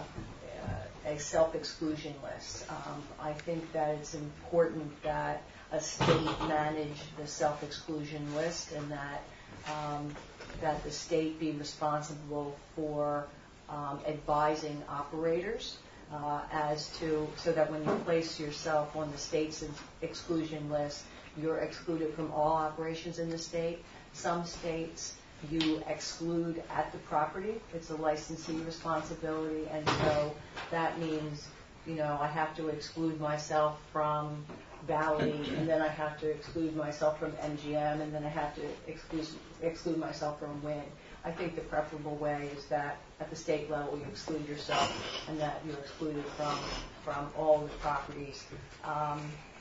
a self-exclusion list. Um, I think that it's important that a state manage the self-exclusion list, and that um, that the state be responsible for um, advising operators uh, as to, so that when you place yourself on the state's exclusion list, you're excluded from all operations in the state. Some states you exclude at the property. It's a licensee responsibility, and so that means, you know, I have to exclude myself from Valley, and then I have to exclude myself from M G M, and then I have to exclude, exclude myself from Wynn. I think the preferable way is that at the state level you exclude yourself, and that you're excluded from, from all the properties. Um,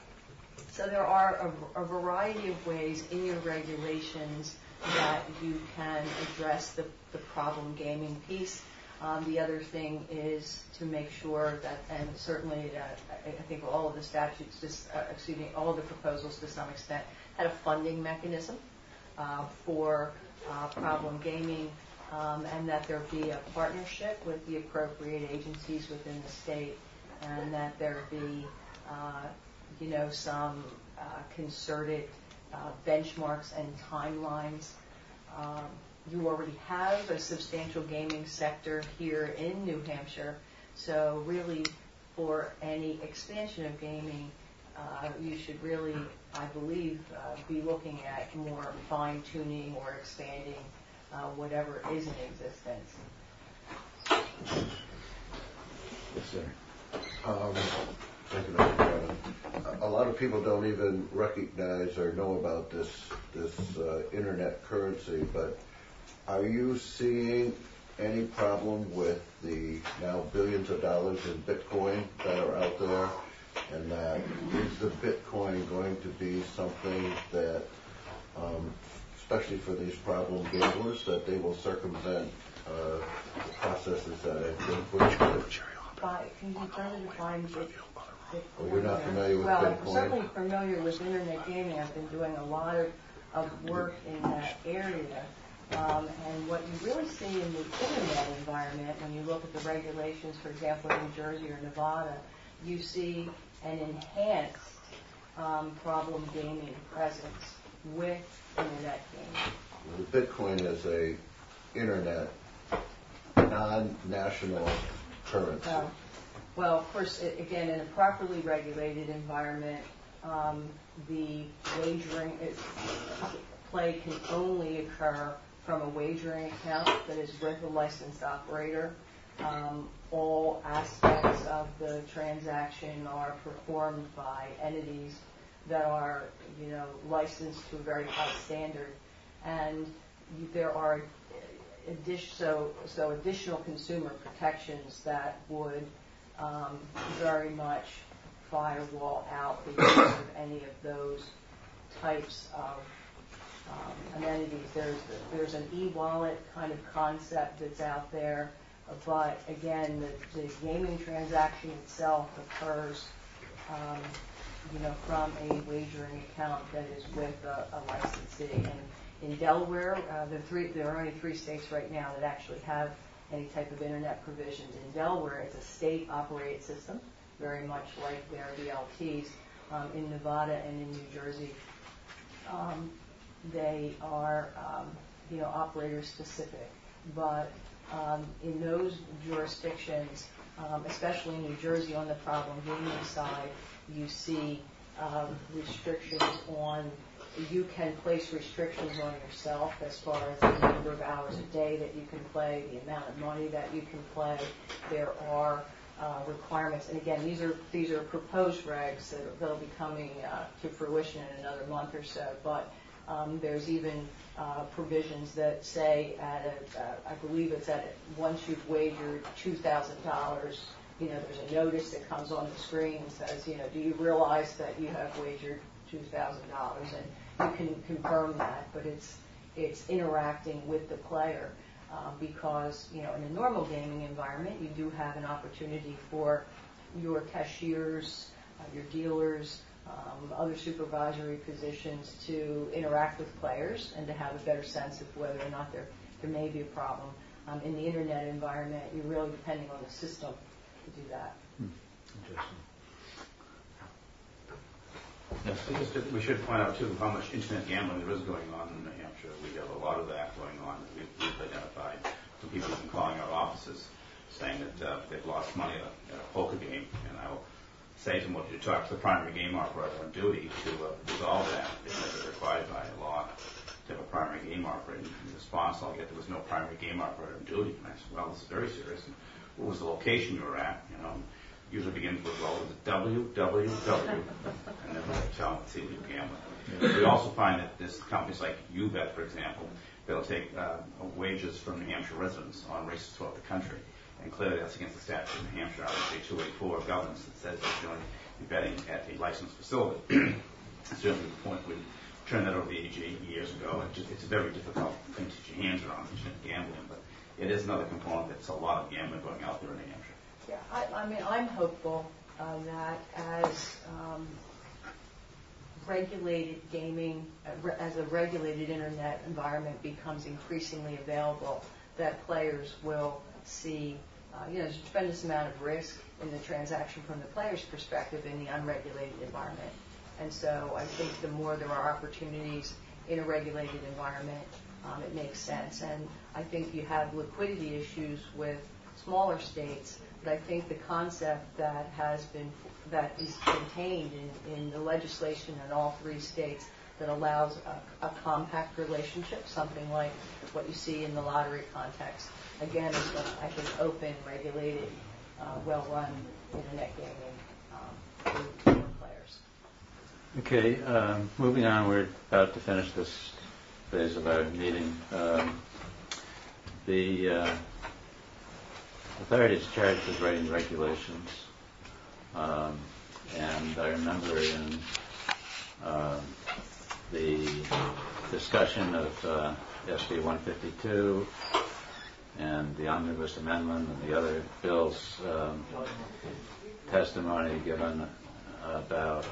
so there are a, a variety of ways in your regulations that you can address the, the problem gaming piece. Um, the other thing is to make sure that, and certainly uh, I, I think all of the statutes, just, uh, excuse me, all of the proposals to some extent had a funding mechanism uh, for uh, problem gaming, um, and that there be a partnership with the appropriate agencies within the state, and that there be, uh, you know, some uh, concerted uh, benchmarks and timelines. Um, you already have a substantial gaming sector here in New Hampshire, so really for any expansion of gaming, uh, you should really, I believe, uh, be looking at more fine-tuning or expanding uh, whatever is in existence. Yes, sir. Um, thank you, Doctor Chairman. A lot of people don't even recognize or know about this this uh, internet currency, but are you seeing any problem with the now billions of dollars in Bitcoin that are out there? And that is the Bitcoin going to be something that, um, especially for these problem gamblers, that they will circumvent uh, the processes that have been put in place? By, can you further define Bitcoin? Well, you're not familiar with well, Bitcoin? I'm certainly familiar with internet gaming. I've been doing a lot of, of work in that area. Um, and what you really see in the internet environment, when you look at the regulations, for example, in New Jersey or Nevada, you see an enhanced um, problem gaming presence with internet gaming. Well, Bitcoin is a internet, non-national currency. Uh, well, of course, it, again, in a properly regulated environment, um, the wagering it, play can only occur from a wagering account that is with a licensed operator. Um, all aspects of the transaction are performed by entities that are, you know, licensed to a very high standard, and there are addition, so so additional consumer protections that would um, very much firewall out the use of any of those types of Um, amenities. There's there's an e-wallet kind of concept that's out there, but again, the, the gaming transaction itself occurs, um, you know, from a wagering account that is with a, a licensee. And in Delaware, uh, the three there are only three states right now that actually have any type of internet provisions. In Delaware, it's a state-operated system, very much like their V L Ts. Um, in Nevada and in New Jersey, Um, they are, um, you know, operator specific. But um, in those jurisdictions, um, especially in New Jersey on the problem gaming side, you see um, restrictions on, you can place restrictions on yourself as far as the number of hours a day that you can play, the amount of money that you can play. There are uh, requirements, and again, these are these are proposed regs that that'll be coming uh, to fruition in another month or so, but Um, there's even uh, provisions that say, at a, uh, I believe it's at a, once you've wagered two thousand dollars, you know, there's a notice that comes on the screen and says, you know, do you realize that you have wagered two thousand dollars? And you can confirm that, but it's it's interacting with the player um, because, you know, in a normal gaming environment, you do have an opportunity for your cashiers, uh, your dealers, um, other supervisory positions to interact with players and to have a better sense of whether or not there there may be a problem. Um, in the internet environment, you're really depending on the system to do that. Interesting. Yes, we just- we should point out too how much internet gambling there is going on in New Hampshire. We have a lot of that going on that we've, we've identified. Some people have been calling our offices saying that uh, they've lost money at a, at a poker game, and I will say to them, well, you talk to the primary game operator on duty to uh, resolve that because it's required by law to have a primary game operator. And the response I'll get, there was no primary game operator on duty. And I said, well, this is very serious. And what was the location you were at? You know, usually begins with, well, it was W W W, and then we tell them, see, you're gambling. Yeah. We also find that this companies like UBet, for example, they'll take uh, wages from New Hampshire residents on races throughout the country. And clearly that's against the statute in New Hampshire, R S A two eighty-four governs that says that you're only betting at a licensed facility. Certainly the point we turned that over to the A G years ago. It just, it's a very difficult thing to get your hands around, internet gambling, but it is another component that's a lot of gambling going out there in New Hampshire. Yeah, I, I mean, I'm hopeful uh, that as um, regulated gaming, uh, re- as a regulated internet environment becomes increasingly available, that players will see, uh, you know, there's a tremendous amount of risk in the transaction from the player's perspective in the unregulated environment. And so I think the more there are opportunities in a regulated environment, um, it makes sense. And I think you have liquidity issues with smaller states, but I think the concept that has been, that is contained in, in the legislation in all three states that allows a, a compact relationship, something like what you see in the lottery context, again, is an, I think, open, regulated, uh, well-run internet gaming um, for, for players. Okay, um, moving on, we're about to finish this phase of our meeting. Um, the uh, authority is charged with writing regulations, um, and I remember in uh, the discussion of uh, S B one fifty-two and the Omnibus Amendment and the other bills, um, testimony given about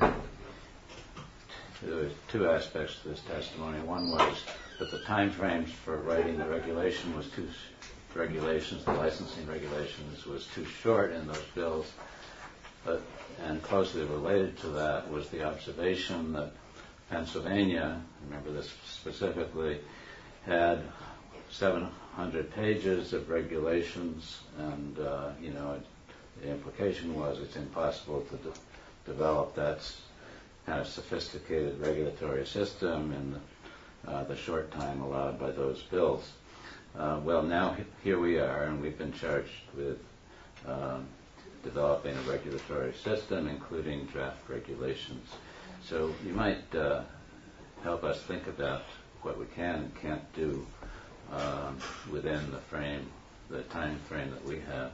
there were two aspects to this testimony. One was that the time frames for writing the regulation was too regulations, the licensing regulations was too short in those bills. But and closely related to that was the observation that Pennsylvania, remember this specifically, had seven hundred pages of regulations, and uh, you know it, the implication was it's impossible to de- develop that kind of sophisticated regulatory system in the, uh, the short time allowed by those bills. Uh, well, now h- here we are, and we've been charged with um, developing a regulatory system, including draft regulations. So you might uh, help us think about what we can and can't do um, within the frame, the time frame that we have.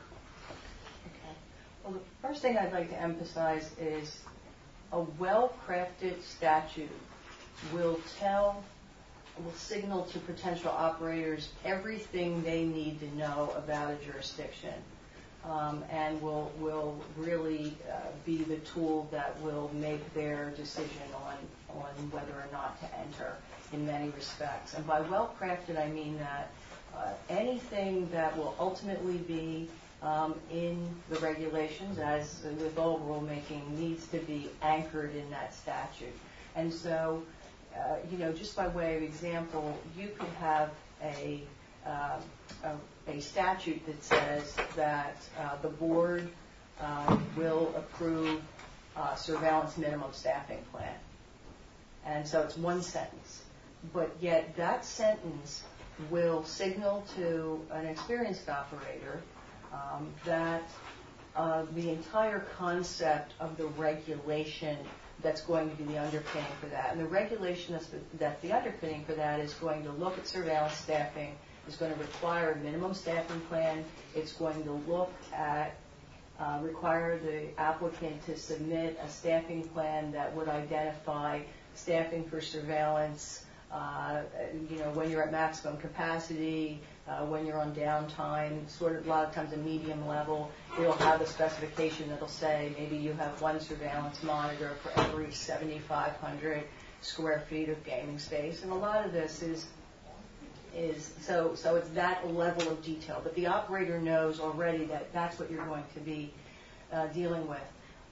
Okay. Well, the first thing I'd like to emphasize is a well-crafted statute will tell, will signal to potential operators everything they need to know about a jurisdiction, um, and will will really uh, be the tool that will make their decision on on whether or not to enter in many respects. And by well-crafted, I mean that uh, anything that will ultimately be Um, in the regulations, as with all rulemaking, needs to be anchored in that statute. And so, uh, you know, just by way of example, you could have a, uh, a, a statute that says that uh, the board uh, will approve uh, surveillance minimum staffing plan. And so it's one sentence. But yet that sentence will signal to an experienced operator Um, that uh, the entire concept of the regulation that's going to be the underpinning for that. And the regulation that's, that the underpinning for that is going to look at surveillance staffing, is going to require a minimum staffing plan, it's going to look at, uh, require the applicant to submit a staffing plan that would identify staffing for surveillance, uh, you know, when you're at maximum capacity, uh, when you're on downtime, sort of a lot of times a medium level. It'll have a specification that'll say maybe you have one surveillance monitor for every seventy-five hundred square feet of gaming space. And a lot of this is, is so, so it's that level of detail. But the operator knows already that that's what you're going to be uh, dealing with.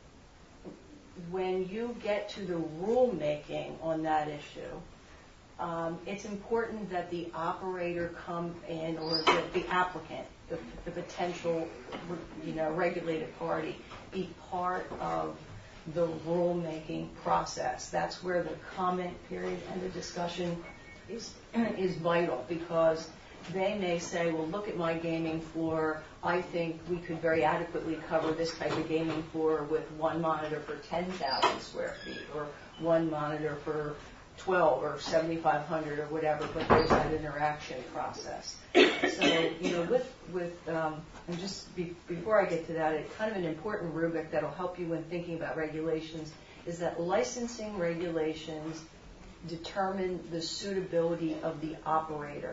When you get to the rulemaking on that issue, um, it's important that the operator come in, or the, the applicant, the, the potential, you know, regulated party, be part of the rulemaking process. That's where the comment period and the discussion is is vital, because they may say, well, look at my gaming floor. I think we could very adequately cover this type of gaming floor with one monitor for ten thousand square feet, or one monitor for twelve or seventy-five hundred or whatever, but there's that interaction process. So, you know, with, with um, and just be, before I get to that, it, kind of an important rubric that will help you when thinking about regulations is that licensing regulations determine the suitability of the operator.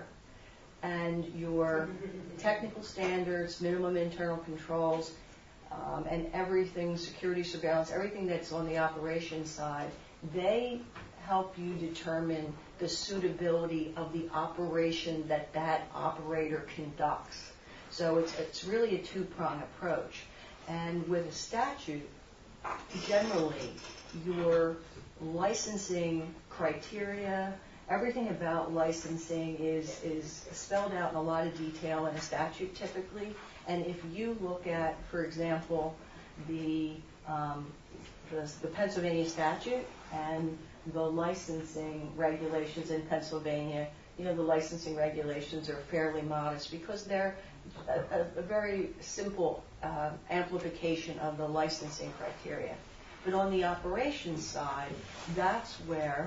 And your technical standards, minimum internal controls, um, and everything, security surveillance, everything that's on the operations side, they help you determine the suitability of the operation that that operator conducts. So it's, it's really a two-prong approach. And with a statute, generally, your licensing criteria, everything about licensing is, is spelled out in a lot of detail in a statute typically. And if you look at, for example, the, um, the, the Pennsylvania statute and the licensing regulations in Pennsylvania, you know, the licensing regulations are fairly modest because they're a, a, a very simple uh, amplification of the licensing criteria. But on the operations side, that's where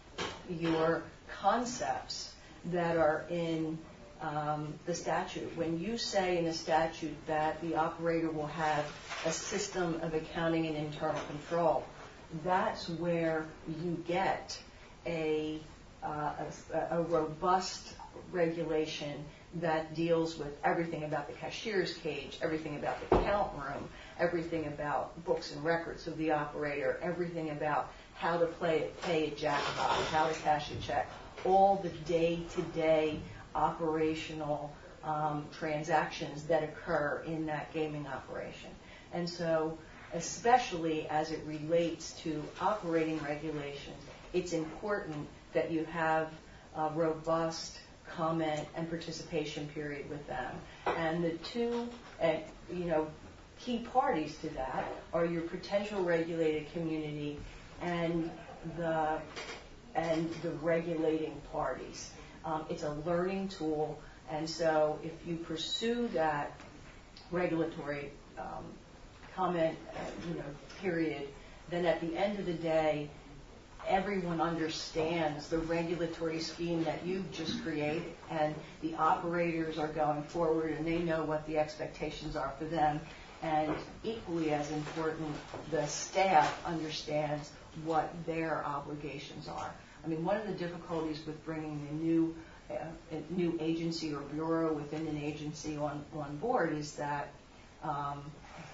your concepts that are in um, the statute. When you say in a statute that the operator will have a system of accounting and internal control, that's where you get a, uh, a, a robust regulation that deals with everything about the cashier's cage, everything about the count room, everything about books and records of the operator, everything about how to play, pay a jackpot, how to cash a check, all the day-to-day operational um, transactions that occur in that gaming operation. And so, especially as it relates to operating regulations, it's important that you have a robust comment and participation period with them. And the two, uh, you know, key parties to that are your potential regulated community and the and the regulating parties. Um, it's a learning tool, and so if you pursue that regulatory um, comment, uh, you know, period, then at the end of the day, everyone understands the regulatory scheme that you've just created, and the operators are going forward, and they know what the expectations are for them. And equally as important, the staff understands what their obligations are. I mean, one of the difficulties with bringing a new uh, a new agency or bureau within an agency on, on board is that, um,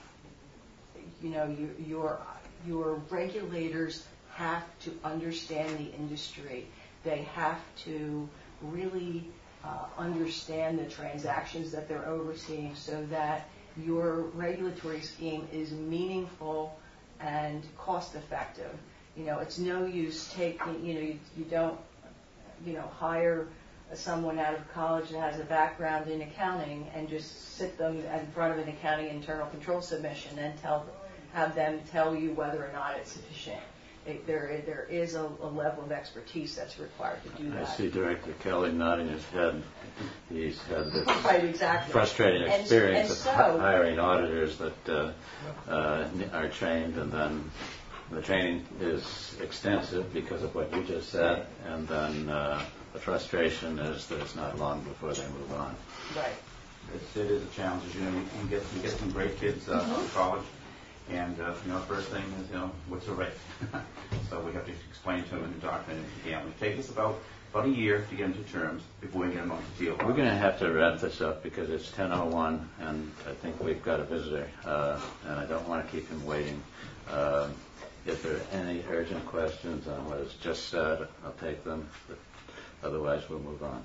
you know, you, your your regulators have to understand the industry. They have to really uh, understand the transactions that they're overseeing so that your regulatory scheme is meaningful and cost effective. You know, it's no use taking, you know, you, you don't, you know, hire someone out of college that has a background in accounting and just sit them in front of an accounting internal control submission and tell, have them tell you whether or not it's sufficient. It, there, there is a, a level of expertise that's required to do I that. see Director Kelly nodding his head. He's had this Right, exactly. frustrating And- experience and of so- hi- hiring auditors that uh, uh, are trained and then the training is extensive because of what you just said, and then uh, the frustration is that it's not long before they move on. Right. It's, it is a challenge. As you know, you get you get some great kids uh, out of college, and uh, you know, first thing is, you know, what's a rate? So we have to explain to them and document it again. It takes us about about a year to get into terms before we get them on the field. We're going to have to wrap this up because it's ten oh one, and I think we've got a visitor, uh, and I don't want to keep him waiting. Um, if there are any urgent questions on what is just said, I'll take them. But otherwise, we'll move on.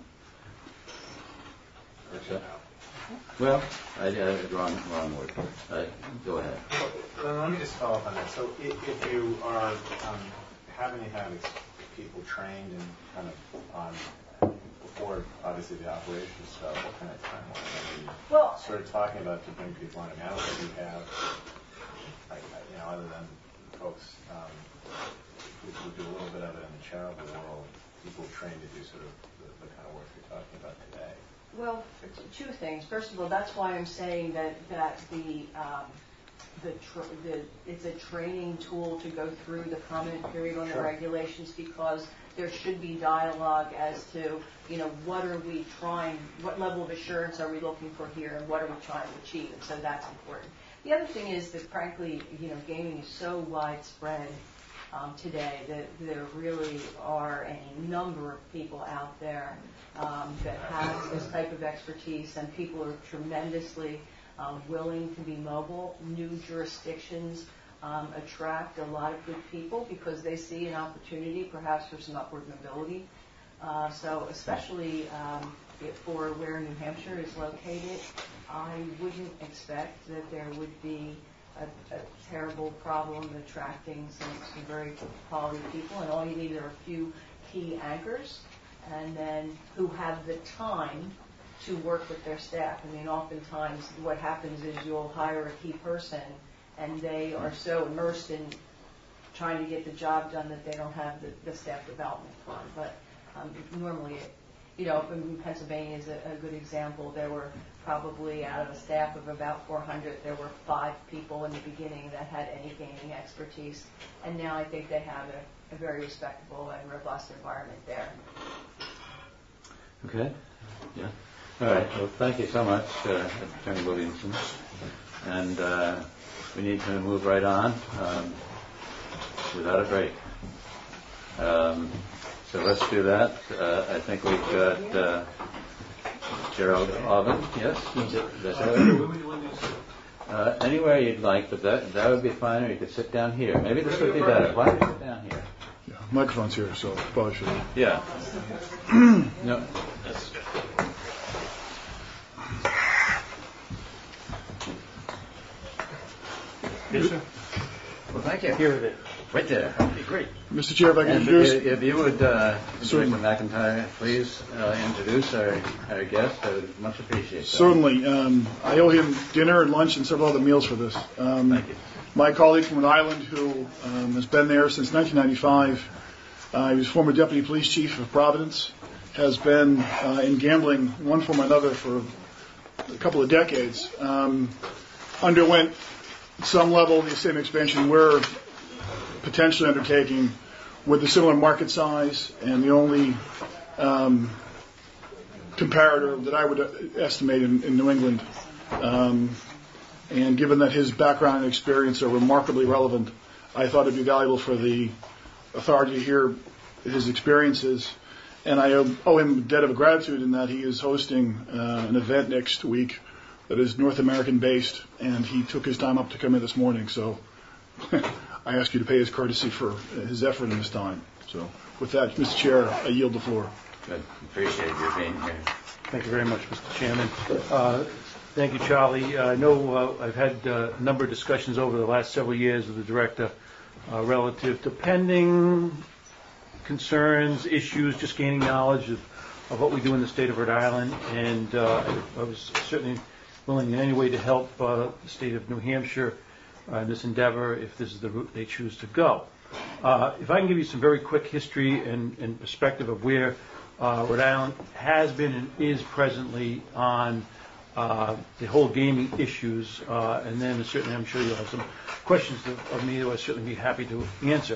So, well, I, I wrong wrong word. Uh, go ahead. Well, let me just follow up on that. So if, if you are um, having to have ex- people trained and kind of on before obviously the operations stuff, what kind of timeline are you Well, sort of talking about to bring people on? I mean, I don't think you have, I, I, you know, other than folks um, who, who do a little bit of it in the charitable world, people trained to do sort of the, the kind of work you're talking about today. well, t- two things. First of all, that's why I'm saying that that the um, the, tr- the it's a training tool to go through the comment period on the Sure. regulations, because there should be dialogue as to, you know, what are we trying, what level of assurance are we looking for here, and what are we trying to achieve, and so that's important. The other thing is that, frankly, you know, gaming is so widespread um, today that there really are a number of people out there um, that have this type of expertise, and people are tremendously um, willing to be mobile. New jurisdictions um, attract a lot of good people because they see an opportunity, perhaps, for some upward mobility. Uh, so, especially um, for where New Hampshire is located, I wouldn't expect that there would be a, a terrible problem attracting some, some very good quality people, and all you need are a few key anchors, and then who have the time to work with their staff. I mean, oftentimes what happens is you'll hire a key person, and they are so immersed in trying to get the job done that they don't have the, the staff development time. But um, normally, it, you know, in Pennsylvania is a, a good example. There were probably out of a staff of about four hundred, there were five people in the beginning that had any gaming expertise, and now I think they have a, a very respectable and robust environment there. Okay. Yeah. All right. Well, thank you so much, uh, Attorney Williamson. And uh, we need to move right on um, without a break. Um, so let's do that. Uh, I think we've got uh, Gerald Alvin. Yes? That's uh, anywhere you'd like, but that that would be fine, or you could sit down here. Maybe this would be better. Why don't you sit down here? Yeah, microphone's here, so probably should. Yeah. No, that's good. Yes, sir. Well, thank you. Here it is. Right there. That'd be great. Mister Chair, if I can And introduce. if if you would, uh, Director Certainly. McIntyre, please uh, introduce our, our guest. I would much appreciate that. Certainly. Um, I owe him dinner and lunch and several other meals for this. Um, Thank you. My colleague from Rhode Island, who um, has been there since nineteen ninety-five, uh, he was former deputy police chief of Providence, has been uh, in gambling in one form or another for a couple of decades, um, underwent some level of the same expansion we're potentially undertaking with a similar market size, and the only um, comparator that I would estimate in, in New England. Um, and given that his background and experience are remarkably relevant, I thought it'd be valuable for the authority to hear his experiences. And I owe, owe him a debt of gratitude in that he is hosting uh, an event next week that is North American based, and he took his time up to come in this morning. So I ask you to pay his courtesy for his effort in this time. So with that, Mister Chair, I yield the floor. Good. Appreciate you being here. Thank you very much, Mister Chairman. Uh, Thank you, Charlie. Uh, I know uh, I've had uh, a number of discussions over the last several years with the Director uh, relative to pending concerns, issues, just gaining knowledge of, of what we do in the state of Rhode Island. And uh, I, I was certainly willing in any way to help uh, the state of New Hampshire uh, in this endeavor if this is the route they choose to go. Uh, if I can give you some very quick history and, and perspective of where uh, Rhode Island has been and is presently on uh, the whole gaming issues, uh, and then certainly I'm sure you'll have some questions of, of me that I'll certainly be happy to answer.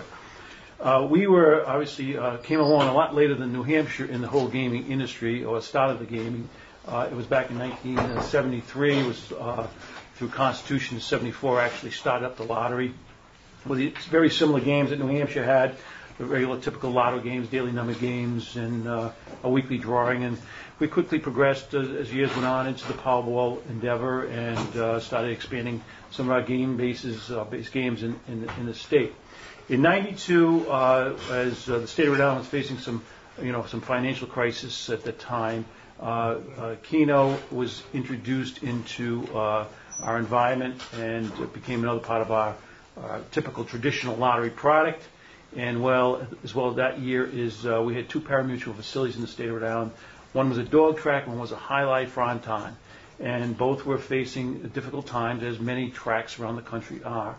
Uh, we were obviously uh, came along a lot later than New Hampshire in the whole gaming industry, or started the gaming. Uh, it was back in nineteen seventy-three. It was uh, through Constitution seventy-four actually started up the lottery. With the very similar games that New Hampshire had, the regular typical lotto games, daily number games, and uh, a weekly drawing. And we quickly progressed uh, as years went on into the Powerball endeavor and uh, started expanding some of our game bases, uh, base games in, in, the, in the state. In ninety-two, uh, as uh, the state of Rhode Island was facing some, you know, some financial crisis at the time, uh, uh, Keno was introduced into uh, our environment, and it became another part of our uh, typical traditional lottery product. And well, as well that year is uh, we had two pari-mutuel facilities in the state of Rhode Island. One was a dog track, one was a highlight fronton, and both were facing difficult times, as many tracks around the country are.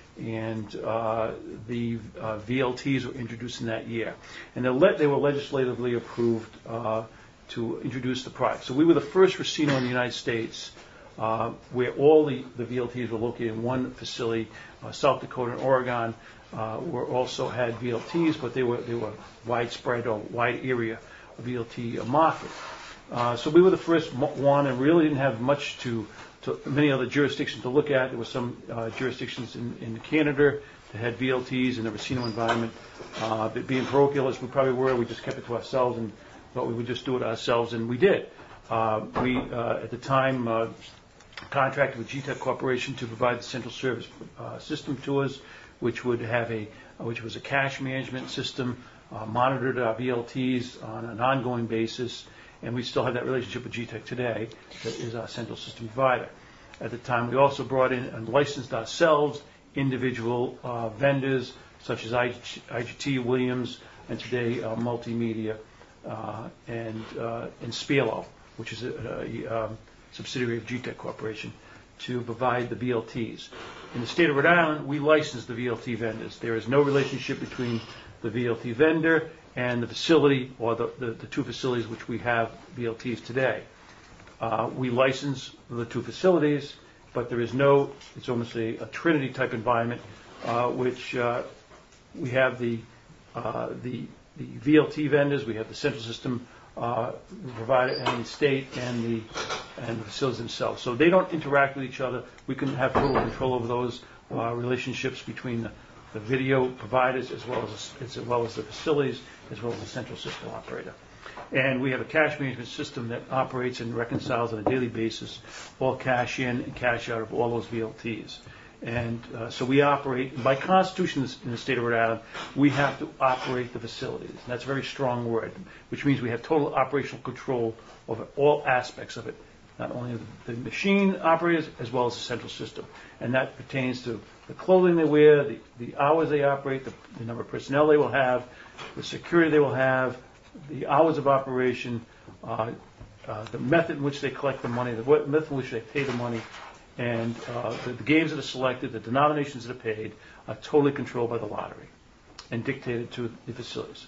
And uh, the uh, V L Ts were introduced in that year, and le- they were legislatively approved uh, to introduce the product. So we were the first casino in the United States uh, where all the, the V L Ts were located in one facility. Uh, South Dakota and Oregon uh, were also had V L Ts, but they were they were widespread or wide area V L T market. Uh, so we were the first one, and really didn't have much to. To many other jurisdictions to look at. There were some uh, jurisdictions in, in Canada that had V L Ts in the casino environment. Uh, but being parochial as we probably were, we just kept it to ourselves and thought we would just do it ourselves, and we did. Uh, we, uh, at the time, uh, contracted with G TEC Corporation to provide the central service uh, system to us, which would have a, uh, which was a cash management system, uh, monitored our V L Ts on an ongoing basis. And we still have that relationship with G TEC today, that is our central system provider. At the time, we also brought in and licensed ourselves individual uh, vendors, such as I G T, Williams, and today uh, Multimedia, uh, and, uh, and Spielo, which is a, a, a subsidiary of G TEC Corporation, to provide the V L Ts. In the state of Rhode Island, we license the V L T vendors. There is no relationship between the V L T vendor and the facility, or the, the, the two facilities which we have V L Ts today. Uh, we license the two facilities, but there is no, it's almost a, a Trinity type environment, uh, which uh, we have the, uh, the, the V L T vendors, we have the central system uh, provider, and the state, and the, and the facilities themselves. So they don't interact with each other. We can have total control over those uh, relationships between the, the video providers as well as, as well as the facilities, as well as the central system operator. And we have a cash management system that operates and reconciles on a daily basis all cash in and cash out of all those V L Ts. And uh, so we operate, by constitution in the state of Rhode Island, we have to operate the facilities. And that's a very strong word, which means we have total operational control over all aspects of it, not only the machine operators as well as the central system. And that pertains to the clothing they wear, the, the hours they operate, the, the number of personnel they will have, the security they will have, the hours of operation, uh, uh, the method in which they collect the money, the method in which they pay the money, and uh, the, the games that are selected, the denominations that are paid, are totally controlled by the lottery and dictated to the facilities.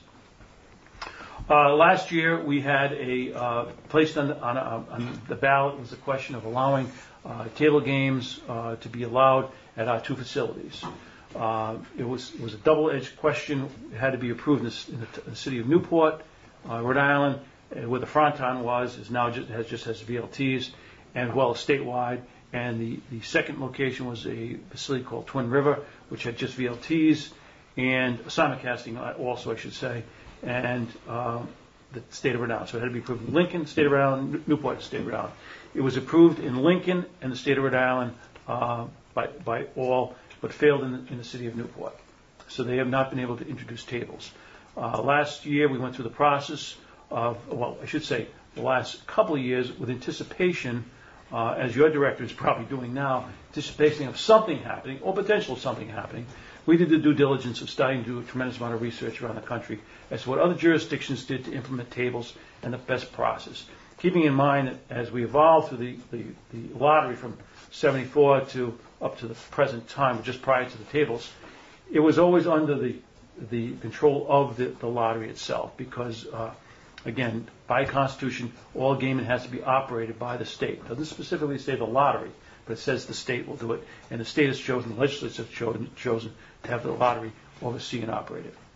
Uh, last year, we had a uh, placed on the, on, a, on the ballot was the question of allowing uh, table games uh, to be allowed at our two facilities. Uh, it was it was a double-edged question. It had to be approved in the, in the, t- the city of Newport, uh, Rhode Island, uh, where the fronton was, is now just has just has V L Ts, and well statewide. And the, the second location was a facility called Twin River, which had just V L Ts and simulcasting also, I should say, and um, the state of Rhode Island. So it had to be approved in Lincoln, state of Rhode Island, Newport, state of Rhode Island. It was approved in Lincoln and the state of Rhode Island uh, by by all, but failed in the, in the city of Newport. So they have not been able to introduce tables. Uh, last year, we went through the process of, well, I should say, the last couple of years with anticipation, uh, as your director is probably doing now, anticipation of something happening, or potential something happening. We did the due diligence of starting to do a tremendous amount of research around the country as to what other jurisdictions did to implement tables and the best process. Keeping in mind that as we evolved through the, the, the lottery from seventy-four to up to the present time, just prior to the tables, it was always under the the control of the, the lottery itself, because uh, again, by Constitution, all gaming has to be operated by the state. It doesn't specifically say the lottery, but it says the state will do it. And the state has chosen, the legislature has chosen, chosen to have the lottery oversee and operate it.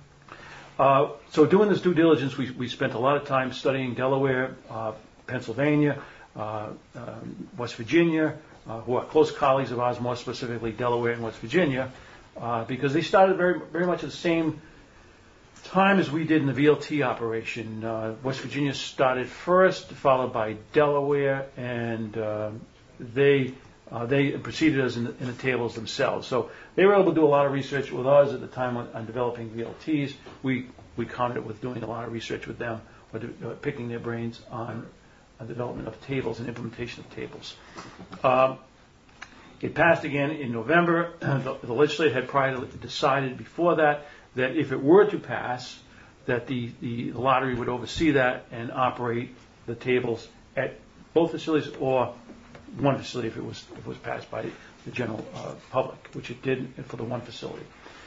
Uh, so doing this due diligence, we, we spent a lot of time studying Delaware, uh, Pennsylvania, uh, um, West Virginia, uh, who are close colleagues of ours, more specifically Delaware and West Virginia, uh, because they started very, very much at the same time as we did in the V L T operation. Uh, West Virginia started first, followed by Delaware, and uh, they uh, they preceded us in the, in the tables themselves. So they were able to do a lot of research with us at the time on, on developing V L Ts. We we counted it with doing a lot of research with them, or de- uh, picking their brains on, on development of tables and implementation of tables. Um, it passed again in November. the, the legislature had prior decided before that that if it were to pass, that the, the lottery would oversee that and operate the tables at both facilities or one facility if it was if it was passed by the general uh, public, which it did for the one facility.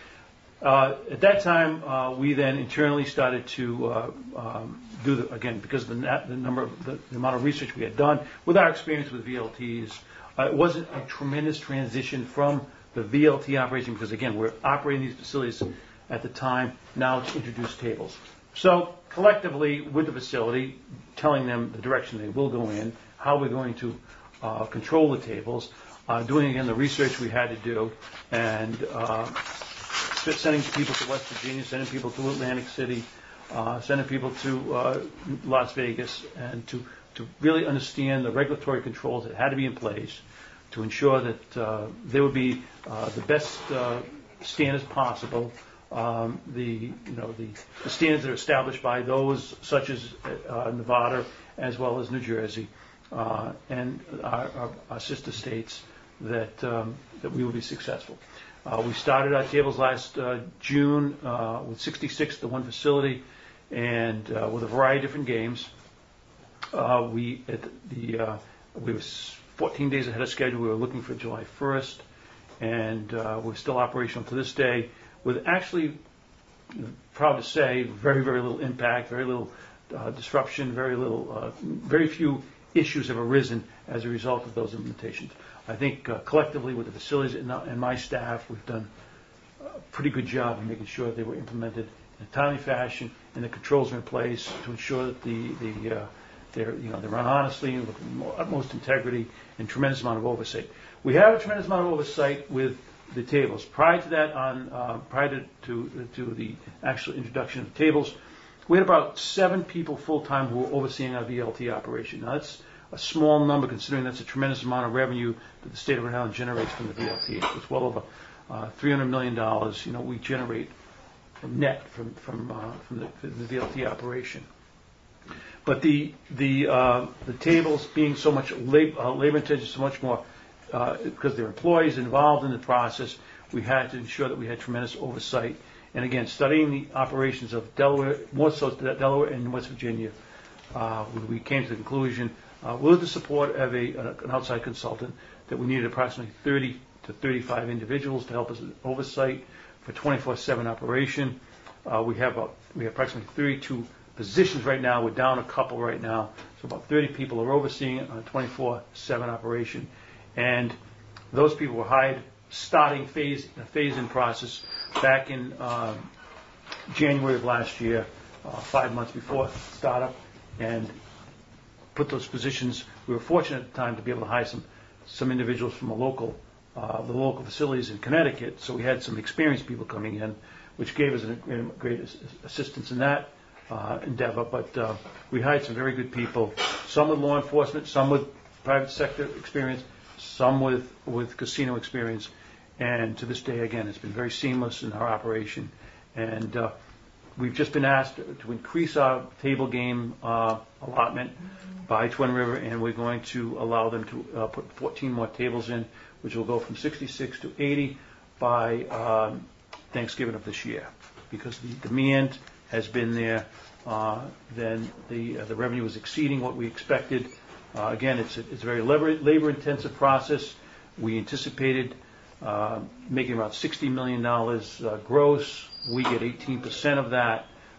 Uh, at that time, uh, we then internally started to uh, um, do the, again, because of the, nat- the number of the, the amount of research we had done with our experience with V L Ts, uh, it wasn't a tremendous transition from the V L T operation because again we're operating these facilities at the time now to introduce tables. So collectively with the facility, telling them the direction they will go in, how we're going to uh, control the tables, uh, doing again the research we had to do, and uh, sending people to West Virginia, sending people to Atlantic City, uh, sending people to uh, Las Vegas, and to, to really understand the regulatory controls that had to be in place to ensure that uh, there would be uh, the best uh, standards possible. Um, the you know the, the standards that are established by those such as uh, Nevada as well as New Jersey uh, and our, our, our sister states that um, that we will be successful. Uh, we started our tables last uh, June uh, with sixty-six at the one facility and uh, with a variety of different games. Uh, we at the uh, we were fourteen days ahead of schedule. We were looking for July first, and uh, we're still operational to this day. With actually, proud to say, very, very little impact, very little uh, disruption, very little, uh, very few issues have arisen as a result of those implementations. I think uh, collectively with the facilities and, and my staff, we've done a pretty good job of making sure they were implemented in a timely fashion and the controls are in place to ensure that the, the uh, they're, you know, they run honestly with the utmost integrity and tremendous amount of oversight. We have a tremendous amount of oversight with the tables. Prior to that, on uh, prior to, to to the actual introduction of tables, we had about seven people full time who were overseeing our V L T operation. Now that's a small number considering that's a tremendous amount of revenue that the state of Rhode Island generates from the V L T. It's well over uh, three hundred million dollars. You know, we generate net from from uh, from the, from the V L T operation. But the the uh, the tables being so much lab, uh, labor intensive, so much more. Uh, because there are employees involved in the process, we had to ensure that we had tremendous oversight. And again, studying the operations of Delaware, more so Delaware and West Virginia, uh, we came to the conclusion, uh, with the support of a, an outside consultant, that we needed approximately thirty to thirty-five individuals to help us with oversight for twenty-four seven operation. Uh, we have about, we have approximately thirty-two positions right now. We're down a couple right now, so about thirty people are overseeing it on a twenty-four seven operation. And those people were hired starting phase, a phase-in process back in uh, January of last year, uh, five months before startup, and put those positions. We were fortunate at the time to be able to hire some some individuals from a local, uh, the local facilities in Connecticut. So we had some experienced people coming in, which gave us a great, great assistance in that uh, endeavor. But uh, we hired some very good people, some with law enforcement, some with private sector experience, some with, with casino experience, and to this day, again, it's been very seamless in our operation. And uh, we've just been asked to increase our table game uh, allotment by Twin River, and we're going to allow them to uh, put fourteen more tables in, which will go from sixty-six to eighty by um, Thanksgiving of this year. Because the demand has been there, uh, then the uh, the revenue is exceeding what we expected. Uh, again, it's a, it's a very labor, labor-intensive process. We anticipated uh, making about sixty million dollars uh, gross. We get eighteen percent of that.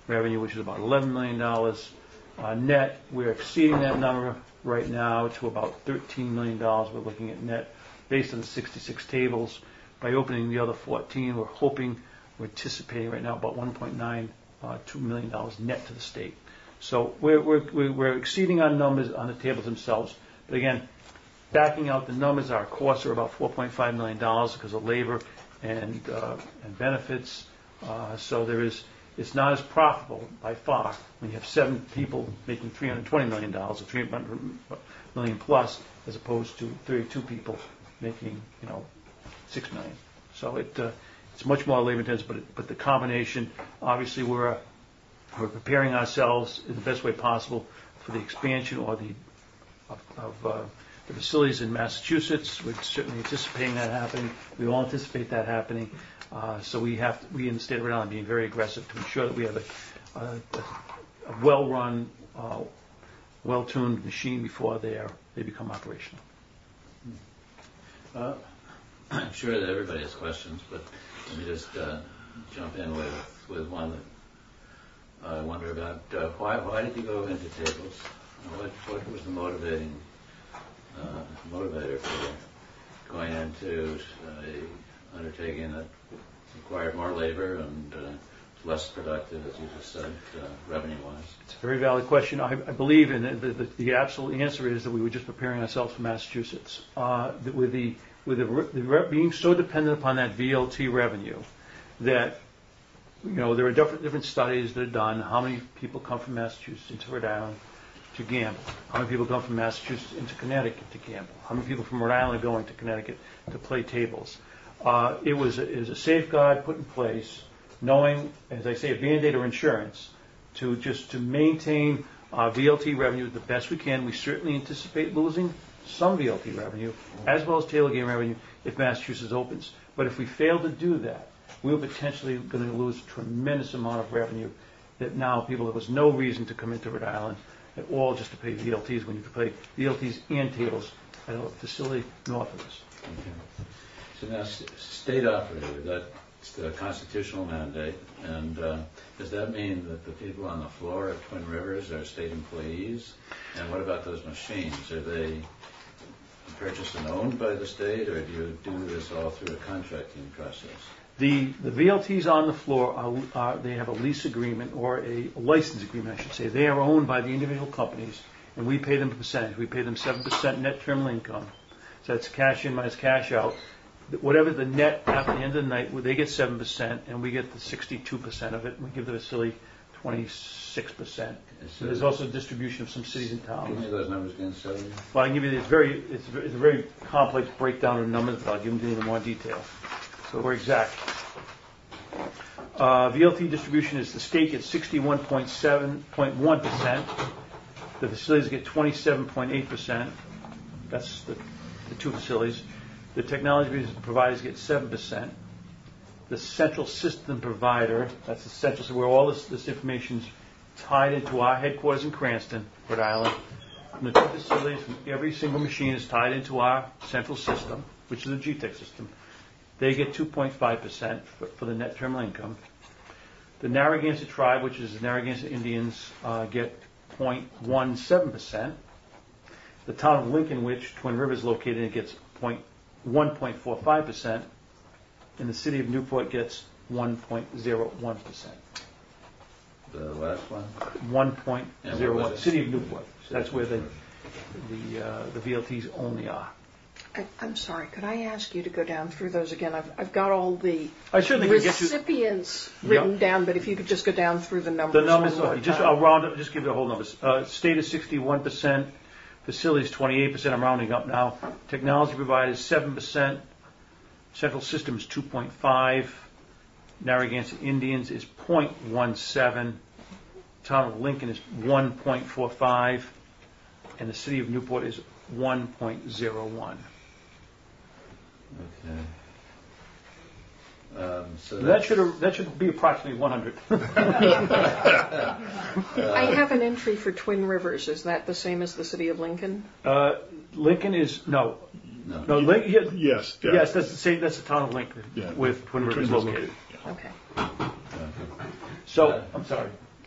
revenue, which is about eleven million dollars. Uh, net, we're exceeding that number right now to about thirteen million dollars. We're looking at net based on the sixty-six tables. By opening the other fourteen, we're hoping, we're anticipating right now about one point nine two million dollars net to the state. So we're, we're, we're exceeding our numbers on the tables themselves. But again, backing out the numbers, our costs are about four point five million dollars because of labor and, uh, and benefits. Uh, so there is, it's not as profitable by far when you have seven people making three hundred twenty million dollars or three hundred million plus, as opposed to thirty-two people making, you know, six million. So it, uh, it's much more labor intensive, but, it, but the combination, obviously we're, uh, we're preparing ourselves in the best way possible for the expansion or the, of, of uh, the facilities in Massachusetts. We're certainly anticipating that happening. We all anticipate that happening. Uh, so we have, to, we in the state of Rhode Island, being very aggressive to ensure that we have a, a, a well-run, uh, well-tuned machine before they are, they become operational. Uh, I'm sure that everybody has questions, but let me just uh, jump in with, with one that I wonder about. Uh, why, why did you go into tables? What, what was the motivating uh, motivator for going into uh, undertaking that required more labor and uh, less productive, as you just said, uh, revenue-wise? It's a very valid question. I, I believe, and the, the, the absolute answer is that we were just preparing ourselves for Massachusetts. Uh, that with the with the, the re- being so dependent upon that V L T revenue, that you know there are different different studies that are done. How many people come from Massachusetts into Rhode Island to gamble? How many people come from Massachusetts into Connecticut to gamble? How many people from Rhode Island are going to Connecticut to play tables? Uh, it was a, it was a safeguard put in place, knowing, as I say, a Band-Aid or insurance, to just to maintain uh, V L T revenue the best we can. We certainly anticipate losing some V L T revenue, as well as table game revenue, if Massachusetts opens. But if we fail to do that, we're potentially going to lose a tremendous amount of revenue that now people, there was no reason to come into Rhode Island at all just to pay V L Ts when you could play V L Ts and tables at a facility north of us. Okay. So now, s- state operator, that's the constitutional mandate, and uh, does that mean that the people on the floor at Twin Rivers are state employees? And what about those machines? Are they purchased and owned by the state, or do you do this all through a contracting process? The, the V L Ts on the floor, are, are, they have a lease agreement or a license agreement, I should say. They are owned by the individual companies, and we pay them a percentage. We pay them seven percent net terminal income. So that's cash in minus cash out. Whatever the net after the end of the night, they get seven percent, and we get the sixty-two percent of it, and we give the facility twenty-six percent. So there's also a distribution of some cities and towns. Give me those numbers again, Sally. Well, I can give you, it's very, it's, it's a very complex breakdown of numbers, but I'll give them to you in more detail. So we're exact. Uh, V L T distribution is the state gets sixty-one point seven point one percent. The facilities get twenty-seven point eight percent. That's the, the two facilities. The technology providers get seven percent. The central system provider, that's the central, so where all this, this information is tied into our headquarters in Cranston, Rhode Island. And the two facilities, every single machine is tied into our central system, which is a G TEC system. They get two point five percent for, for the net terminal income. The Narragansett tribe, which is the Narragansett Indians, uh, get zero point one seven percent. The town of Lincoln, which Twin Rivers is located in, gets one point four five percent. And the city of Newport gets one point zero one percent. The last one? one point zero one. And what was it? City of Newport. That's where the the uh, the V L Ts only are. I, I'm sorry, could I ask you to go down through those again? I've, I've got all the I certainly could get you recipients written Yep. down, but if you could just go down through the numbers. the numbers. one more Okay, just time. I'll round up. Just give you the whole numbers. Uh, state is sixty-one percent. Facilities twenty-eight percent. I'm rounding up now. Technology providers seven percent. Central Systems two point five. Narragansett Indians is zero point one seven. Town of Lincoln is one point four five. And the city of Newport is one point zero one. Okay. Um, so That should that should be approximately one hundred. I have an entry for Twin Rivers. Is that the same as the city of Lincoln? uh, Lincoln is no, no. no. Lincoln, yeah, Yes. yeah. yes, that's the same. That's the town of Lincoln Yeah. with Twin Twin Rivers Rivers located. Okay. Okay. So I'm sorry.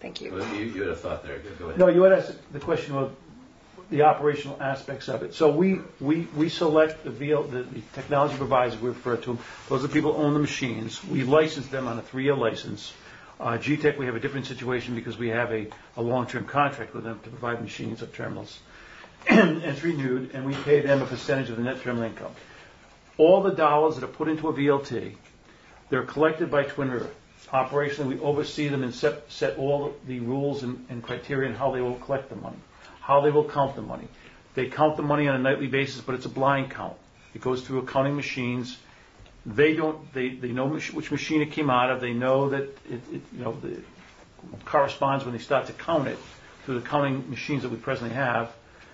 Thank you. Well, you, you had a thought there. Go ahead. No, you had asked the question of the operational aspects of it. So we, we, we select the, V L, the, the technology providers we refer to them. Those are the people who own the machines. We license them on a three-year license. Uh, G TEC, we have a different situation because we have a, a long-term contract with them to provide machines or terminals. And it's renewed, and we pay them a percentage of the net terminal income. All the dollars that are put into a V L T, they're collected by Twin River. Operationally, we oversee them and set, set all the rules and, and criteria on how they will collect the money, how they will count the money. They count the money on a nightly basis, but it's a blind count. It goes through accounting machines. They don't. They, they know which machine it came out of. They know that it, it you know the, corresponds when they start to count it through the counting machines that we presently have.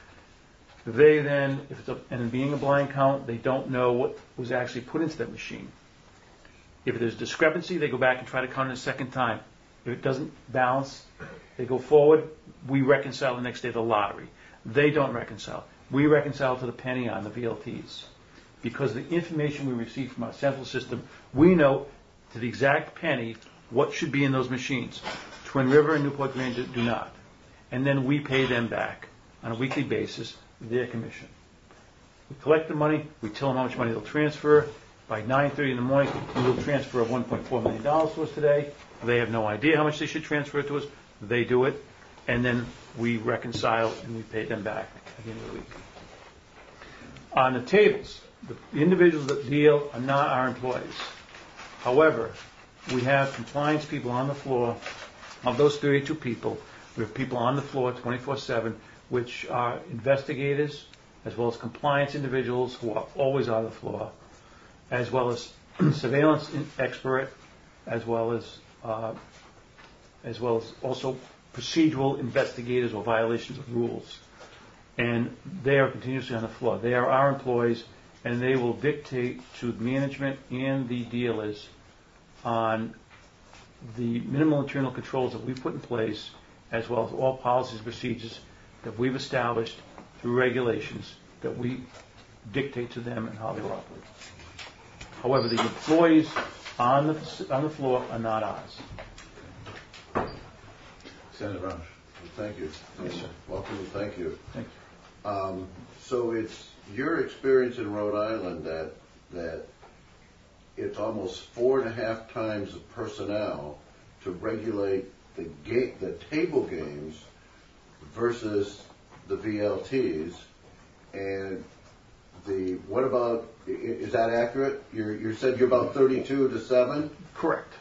They then, if it's a, and being a blind count, they don't know what was actually put into that machine. If there's discrepancy, they go back and try to count it a second time. If it doesn't balance, they go forward. We reconcile the next day the lottery. They don't reconcile. We reconcile to the penny on the V L Ts. Because the information we receive from our central system, we know to the exact penny what should be in those machines. Twin River and Newport Grand do, do not. And then we pay them back on a weekly basis their commission. We collect the money. We tell them how much money they'll transfer. By nine thirty in the morning, we will transfer one point four million dollars to us today. They have no idea how much they should transfer to us. They do it. And then we reconcile and we pay them back at the end of the week. On the tables, the individuals that deal are not our employees. However, we have compliance people on the floor. Of those thirty-two people, we have people on the floor twenty-four seven, which are investigators, as well as compliance individuals who are always on the floor, as well as surveillance expert, as well as uh, as well as also procedural investigators or violations of rules. And they are continuously on the floor. They are our employees, and they will dictate to management and the dealers on the minimal internal controls that we've put in place, as well as all policies and procedures that we've established through regulations that we dictate to them and how they operate. However, the employees on the on the floor are not ours. Senator Rush. Thank you. Yes, sir. Welcome and thank you. Thank you. Um, so it's your experience in Rhode Island that that it's almost four and a half times the personnel to regulate the game, the table games versus the V L Ts, and the what about is that accurate? You you said you're about thirty-two to seven. Correct.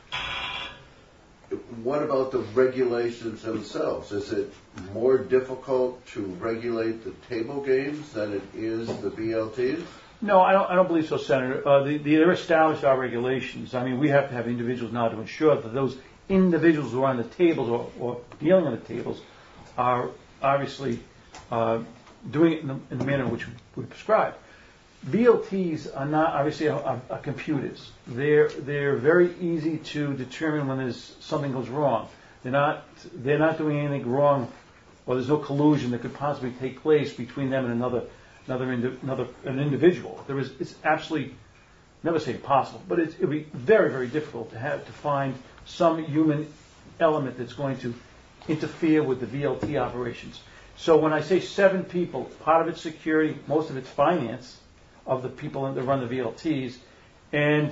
What about the regulations themselves? Is it more difficult to regulate the table games than it is the V L Ts? No, I don't. I don't believe so, Senator. Uh, the, the, they're established our regulations. I mean, we have to have individuals now to ensure that those individuals who are on the tables or, or dealing on the tables are obviously uh, doing it in the, in the manner in which we prescribe. V L Ts are not obviously are, are, are computers. They're they're very easy to determine when there's something goes wrong. They're not they're not doing anything wrong, or there's no collusion that could possibly take place between them and another another indi- another an individual. There is it's absolutely never say impossible, but it's, it would be very very difficult to have to find some human element that's going to interfere with the V L T operations. So when I say seven people, part of it's security, most of it's finance of the people that run the V L Ts, and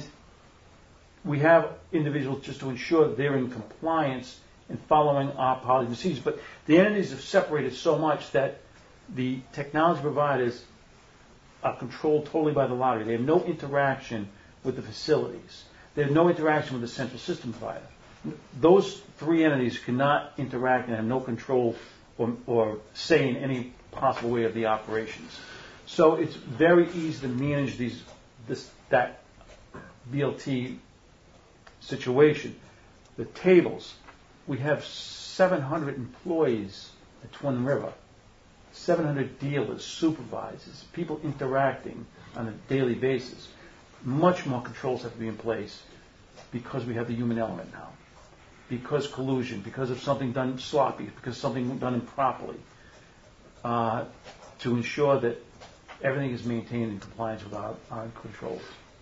we have individuals just to ensure that they're in compliance and following our policy procedures. But the entities have separated so much that the technology providers are controlled totally by the lottery. They have no interaction with the facilities. They have no interaction with the central system provider. Those three entities cannot interact and have no control or, or say in any possible way of the operations. So it's very easy to manage these this that V L T situation. The tables, we have seven hundred employees at Twin River, seven hundred dealers, supervisors, people interacting on a daily basis. Much more controls have to be in place because we have the human element now. Because collusion, because of something done sloppy, because something done improperly, uh, to ensure that everything is maintained in compliance with our, our controls.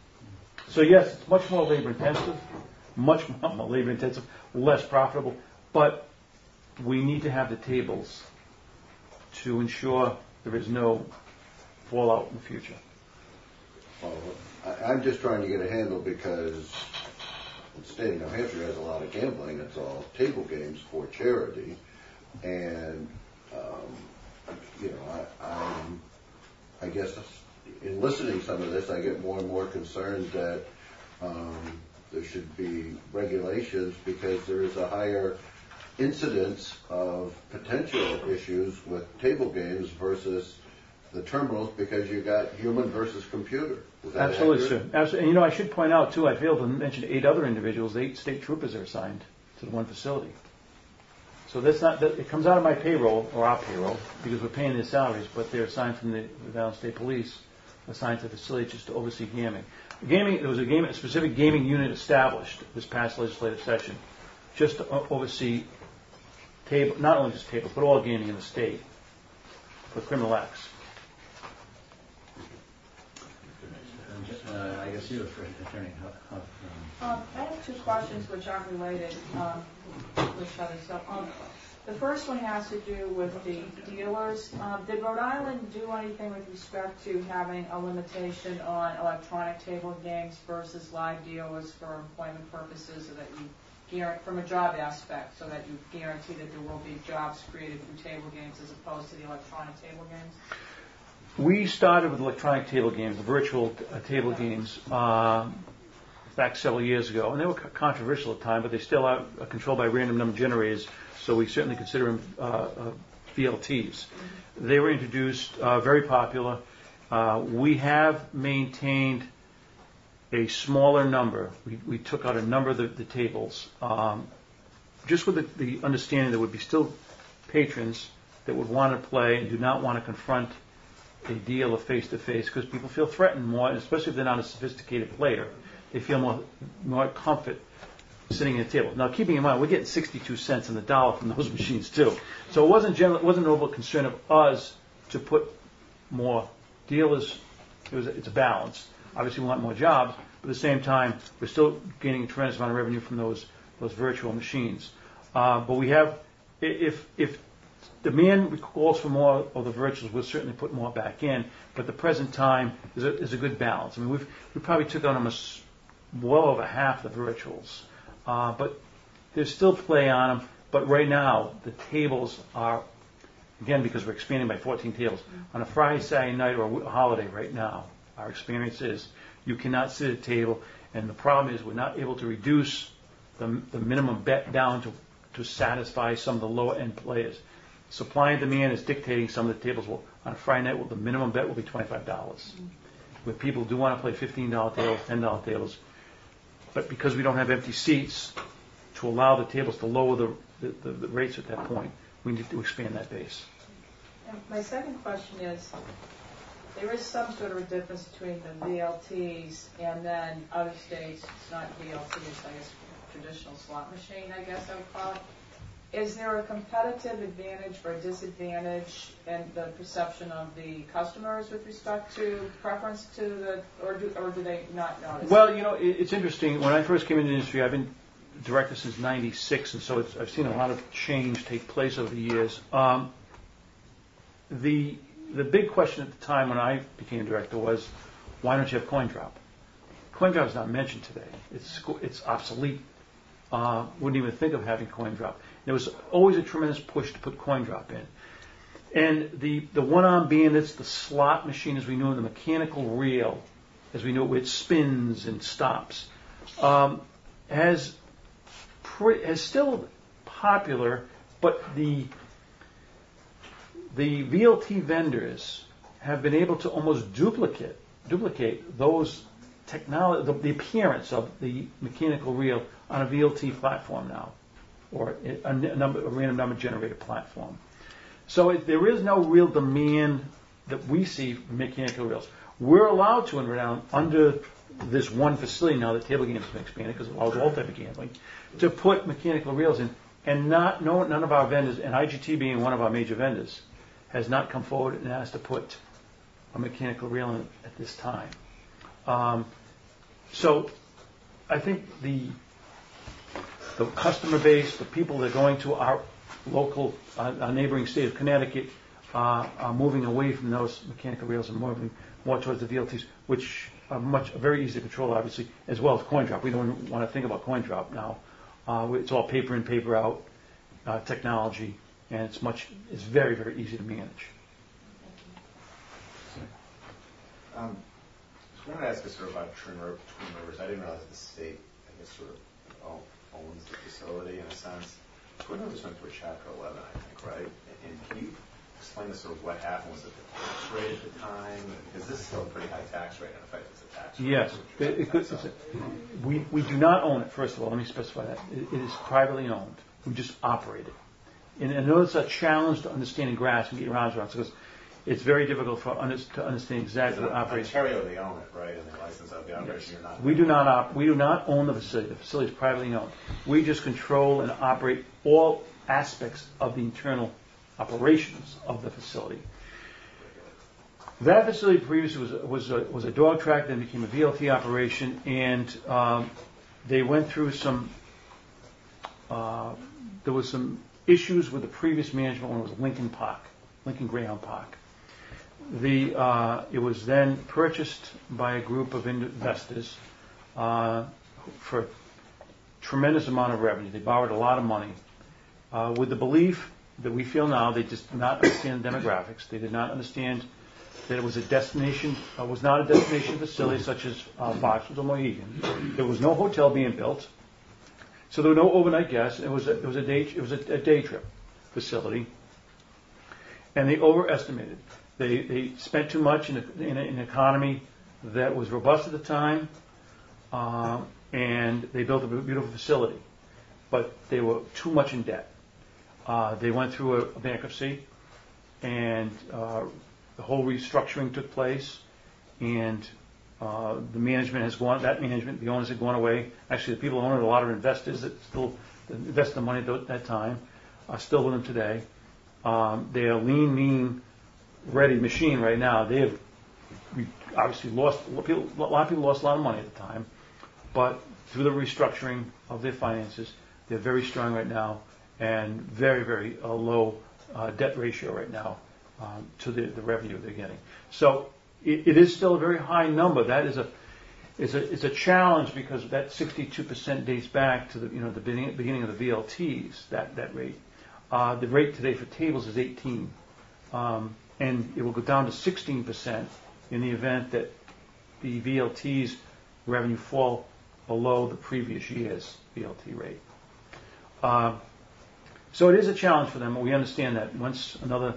So yes, it's much more labor intensive, much more labor intensive, less profitable, but we need to have the tables to ensure there is no fallout in the future. Well, I, I'm just trying to get a handle because the state of New Hampshire has a lot of gambling. It's all table games for charity. And, um, you know, I, I'm, I guess in listening to some of this, I get more and more concerned that um, there should be regulations because there is a higher incidence of potential issues with table games versus the terminals because you got human versus computer. Is that Absolutely, accurate? sir. Absolutely. And you know, I should point out too, I failed to mention eight other individuals, eight state troopers are assigned to the one facility. So that's not, that, it comes out of my payroll, or our payroll, because we're paying their salaries, but they're assigned from the Rhode Island State Police, assigned to the facility just to oversee gaming. Gaming, there was a, game, a specific gaming unit established this past legislative session, just to o- oversee table, not only just tables, but all gaming in the state for criminal acts. Uh, I guess you, Attorney Huff. Huff, um, Um, I have two questions which aren't related um, to each other. So, um, the first one has to do with the dealers. Um, did Rhode Island do anything with respect to having a limitation on electronic table games versus live dealers for employment purposes, so that you guarantee, from a job aspect, so that you guarantee that there will be jobs created through table games as opposed to the electronic table games? We started with electronic table games, the virtual uh, table games, uh, back several years ago, and they were c- controversial at the time, but they still are uh, controlled by random number generators, so we certainly consider them uh, uh, V L Ts. They were introduced, uh, very popular. Uh, we have maintained a smaller number. We, we took out a number of the, the tables, um, just with the, the understanding there would be still patrons that would want to play and do not want to confront a dealer face-to-face, because people feel threatened more, especially if they're not a sophisticated player. They feel more more comfort sitting at a table. Now, keeping in mind, we're getting sixty-two cents on the dollar from those machines too. So it wasn't general, it wasn't an overall concern of us to put more dealers. It was, it's a balance. Obviously, we want more jobs, but at the same time, we're still gaining a tremendous amount of revenue from those those virtual machines. Uh, but we have, if if demand calls for more of the virtuals, we'll certainly put more back in. But the present time is a, is a good balance. I mean, we've we probably took on almost well over half the virtuals, uh, but there's still play on them. But right now, the tables are, again, because we're expanding by fourteen tables, on a Friday, Saturday night, or a holiday right now, our experience is you cannot sit at a table, and the problem is we're not able to reduce the, the minimum bet down to, to satisfy some of the lower end players. Supply and demand is dictating some of the tables. Will, on a Friday night, well, the minimum bet will be twenty-five dollars. Mm-hmm. Where people do want to play fifteen dollar tables, ten dollar tables, but because we don't have empty seats to allow the tables to lower the, the, the, the rates at that point, we need to expand that base. And my second question is, there is some sort of a difference between the V L Ts and then other states, it's not V L Ts, I guess traditional slot machine, I guess I would call it. Is there a competitive advantage or a disadvantage in the perception of the customers with respect to preference to the, or do, or do they not notice? Well, you know, it, it's interesting. When I first came into the industry, I've been director since ninety-six, and so it's, I've seen a lot of change take place over the years. Um, the the big question at the time when I became director was, why don't you have coin drop? Coin drop is not mentioned today. It's it's obsolete. Uh, wouldn't even think of having coin drop. There was always a tremendous push to put coin drop in. And the, the one-arm bandits, the slot machine as we knew it, the mechanical reel as we knew it, where it spins and stops, um, has, pre- has still popular, but the, the V L T vendors have been able to almost duplicate, duplicate those technology, the, the appearance of the mechanical reel on a V L T platform now, or a, a, number, a random number generator platform. So it, there is no real demand that we see for mechanical reels. We're allowed to, in Rhode Island, under this one facility now that table games have been expanded, because it allows all type of gambling, to put mechanical reels in, and not no none of our vendors, and I G T being one of our major vendors, has not come forward and asked to put a mechanical reel in at this time. Um, so I think the the customer base, the people that are going to our local, uh, our neighboring state of Connecticut uh, are moving away from those mechanical reels and moving more towards the V L Ts, which are much very easy to control, obviously, as well as coin drop. We don't want to think about coin drop now. Uh, it's all paper in, paper out uh, technology, and it's much, it's very, very easy to manage. Um, I wanted to ask you sort of about Twin River- Twin Rivers. I didn't realize that the state, I guess, sort of o- owns the facility in a sense. Twin Rivers went through a Chapter eleven, I think, right? And can you explain to sort of what happened? Was it the tax rate at the time? Because this is still a pretty high tax rate. In effect, it's a tax rate. Yes, it, it could, it's a, we we do not own it. First of all, let me specify that it, it is privately owned. We just operate it, and I know it's a challenge to understanding grass and get your arms around because it's very difficult for us to understand exactly what In operates. Ontario, they own it, right? And they license out the operation. Yes. You're not. We do not op, we do not own the facility. The facility is privately owned. We just control and operate all aspects of the internal operations of the facility. That facility previously was was a, was a dog track, then became a V L T operation, and um, they went through some. Uh, there was some issues with the previous management when it was Lincoln Park, Lincoln Greyhound Park. The uh, it was then purchased by a group of investors uh, for a tremendous amount of revenue. They borrowed a lot of money uh, with the belief that we feel now they just did not understand the demographics. They did not understand that it was a destination, uh, was not a destination facility such as uh, Vauxhall or Mohegan. There was no hotel being built, so there were no overnight guests. It was a, it was a day it was a, a day trip facility, and they overestimated. They they spent too much in, a, in a, an economy that was robust at the time, uh, and they built a beautiful facility, but they were too much in debt. Uh, they went through a, a bankruptcy, and uh, the whole restructuring took place, and uh, the management has gone. That management, the owners have gone away. Actually, the people who own it, a lot of investors that still invested the money at that time, are still with them today. Um, they are lean, mean, ready machine right now. They have obviously lost. A lot of people lost a lot of money at the time, but through the restructuring of their finances, they're very strong right now. And very, very uh, low uh, debt ratio right now um, to the, the revenue they're getting. So it, it is still a very high number. That is a is a it's a challenge because that sixty-two percent dates back to the you know the beginning, beginning of the V L Ts. That that rate. Uh, the rate today for tables is eighteen, um, and it will go down to sixteen percent in the event that the V L Ts revenue fall below the previous year's V L T rate. Uh, So it is a challenge for them. We understand that. Once another,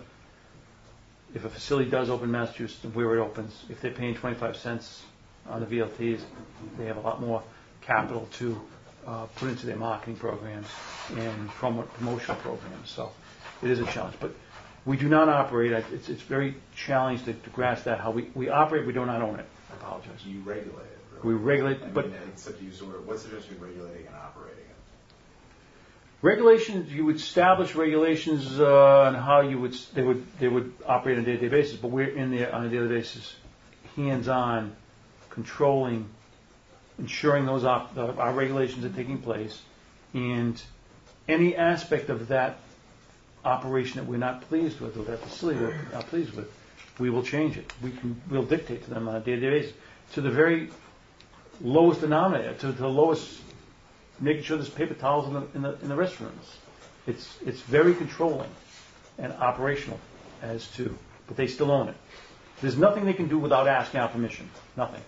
if a facility does open in Massachusetts, where it opens, if they're paying twenty-five cents on the V L Ts, they have a lot more capital to uh, put into their marketing programs and promo- promotional programs. So it is a challenge. But we do not operate. It's, it's very challenging to, to grasp that. How we, we operate, we do not own it. I apologize. You regulate it. Really. We regulate, I but mean, except you sort of, what's the difference between regulating and operating it? regulations, you would establish regulations uh, on how you would they would they would operate on a day-to-day basis, but we're in there on a daily basis, hands-on, controlling, ensuring those op- the, our regulations are taking place, and any aspect of that operation that we're not pleased with or that facility we're not pleased with, we will change it. We can we'll dictate to them on a day-to-day basis to the very lowest denominator, to the lowest. Making sure there's paper towels in the, in the in the restrooms. It's it's very controlling and operational as to, but they still own it. There's nothing they can do without asking our permission. Nothing.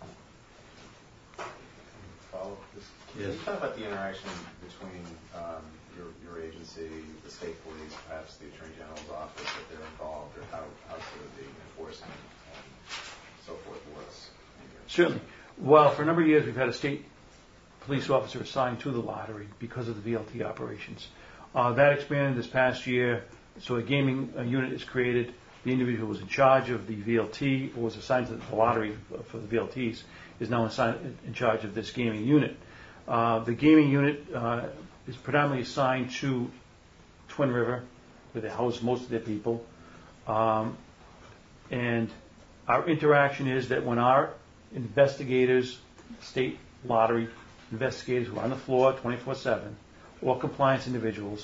Follow this. Yes. Can you talk about the interaction between um, your your agency, the state police, perhaps the Attorney General's office, that they're involved, or how how sort of the enforcement and so forth works? Certainly. Well, for a number of years we've had a state police officer assigned to the lottery because of the V L T operations. Uh, that expanded this past year, so a gaming uh, unit is created. The individual who was in charge of the V L T, or was assigned to the lottery for the V L Ts, is now assigned, in charge of this gaming unit. Uh, the gaming unit uh, is predominantly assigned to Twin River, where they house most of their people. Um, and our interaction is that when our investigators, state lottery investigators who are on the floor twenty-four seven, or compliance individuals,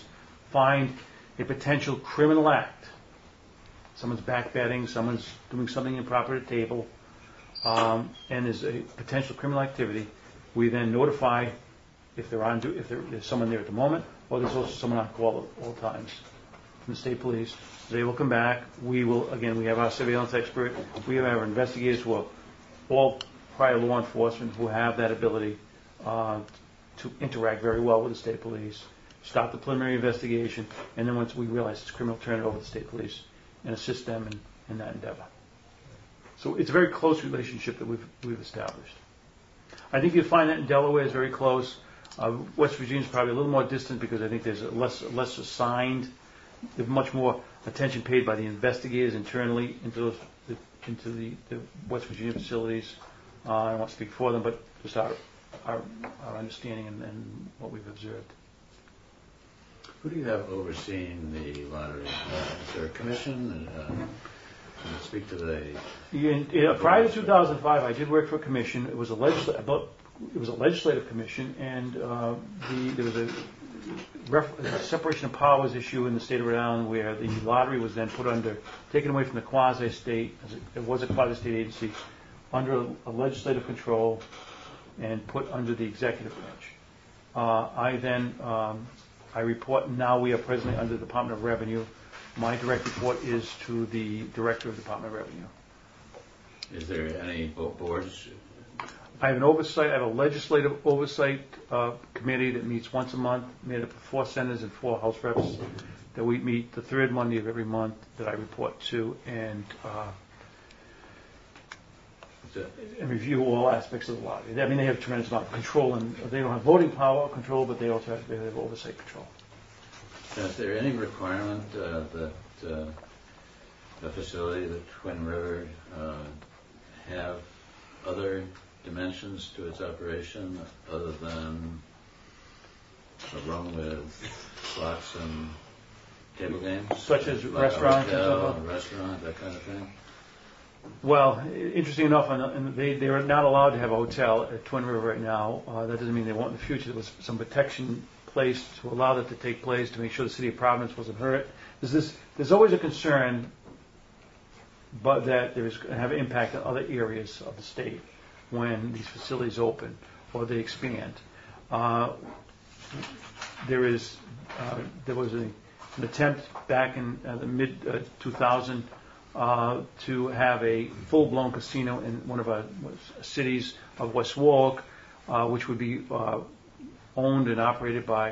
find a potential criminal act, someone's back betting, someone's doing something improper at a table, um, and there's a potential criminal activity, we then notify if they're on, if there- there's someone there at the moment, or there's also someone on call at all times from the state police. They will come back. We will, again, we have our surveillance expert. We have our investigators who are all prior law enforcement who have that ability uh, to interact very well with the state police, start the preliminary investigation, and then once we realize it's criminal, turn it over to the state police and assist them in, in that endeavor. So it's a very close relationship that we've, we've established. I think you'll find that in Delaware is very close. Uh, West Virginia is probably a little more distant because I think there's a less, less assigned, there's much more attention paid by the investigators internally into those, the, into the, the West Virginia facilities. Uh, I don't want to speak for them, but just our, our, our understanding and, and what we've observed. Who do you have overseeing the lottery? Uh, is there a commission? Uh, can you speak to the... In, in, prior to two thousand five, I did work for a commission. It was a legislative, it was a legislative commission, and uh, the, there was a, ref, a separation of powers issue in the state of Rhode Island where the lottery was then put under, taken away from the quasi-state, as it, it was a quasi-state agency, under a, a legislative control and put under the executive branch. Uh, I then, um, I report, now we are presently under the Department of Revenue. My direct report is to the Director of the Department of Revenue. Is there any bo- boards? I have an oversight, I have a legislative oversight uh, committee that meets once a month, made up of four senators and four House reps, that we meet the third Monday of every month that I report to and uh, and review all aspects of the lottery. I mean, they have a tremendous amount of control, and they don't have voting power or control, but they also have, they have oversight control. Is there any requirement uh, that uh, the facility, the Twin River, uh, have other dimensions to its operation other than a room with slots and table games? Such as like restaurants a hotel, and so on? a restaurant, that kind of thing? Well, interesting enough, and they, they are not allowed to have a hotel at Twin River right now. Uh, that doesn't mean they won't in the future. There was some protection placed to allow that to take place to make sure the city of Providence wasn't hurt. There's, this, there's always a concern but that there's going to have an impact on other areas of the state when these facilities open or they expand. Uh, there is, uh, there was a, an attempt back in uh, the mid uh, two thousand uh, to have a full-blown casino in one of our cities of West Warwick, uh, which would be uh, owned and operated by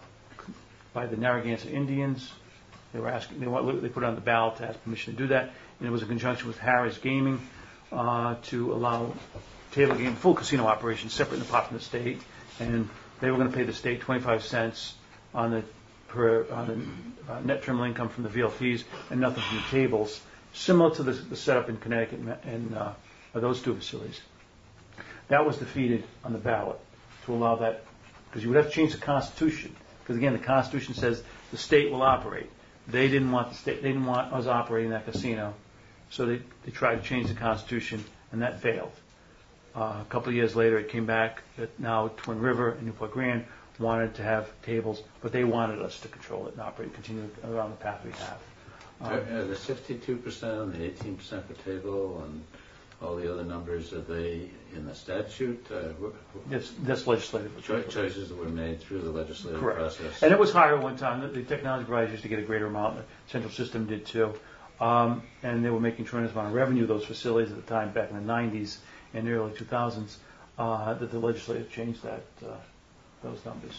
by the Narragansett Indians. They were asking, they, want, they put it on the ballot to ask permission to do that, and it was in conjunction with Harris Gaming uh, to allow table game, full casino operations separate in the pot from the state, and they were going to pay the state twenty-five cents on the per on the uh, net terminal income from the V L Ps and nothing from the tables, similar to the, the setup in Connecticut and uh, those two facilities. That was defeated on the ballot to allow that, because you would have to change the Constitution. Because again, the Constitution says the state will operate. They didn't want the state. They didn't want us operating that casino, so they they tried to change the Constitution, and that failed. Uh, a couple of years later, it came back that now Twin River and Newport Grand wanted to have tables, but they wanted us to control it and operate, continue around the path we have. Um, Uh, the fifty-two percent and the eighteen percent per table and all the other numbers, are they in the statute? Uh, wh- wh- that's, that's legislative. cho- choices that were made through the legislative Correct. process. And it was higher one time. The, the technology providers used to get a greater amount. The central system did too. Um, and they were making tremendous amount of revenue, those facilities at the time back in the nineties and the early two thousands, uh, that the legislature changed that, uh, those numbers.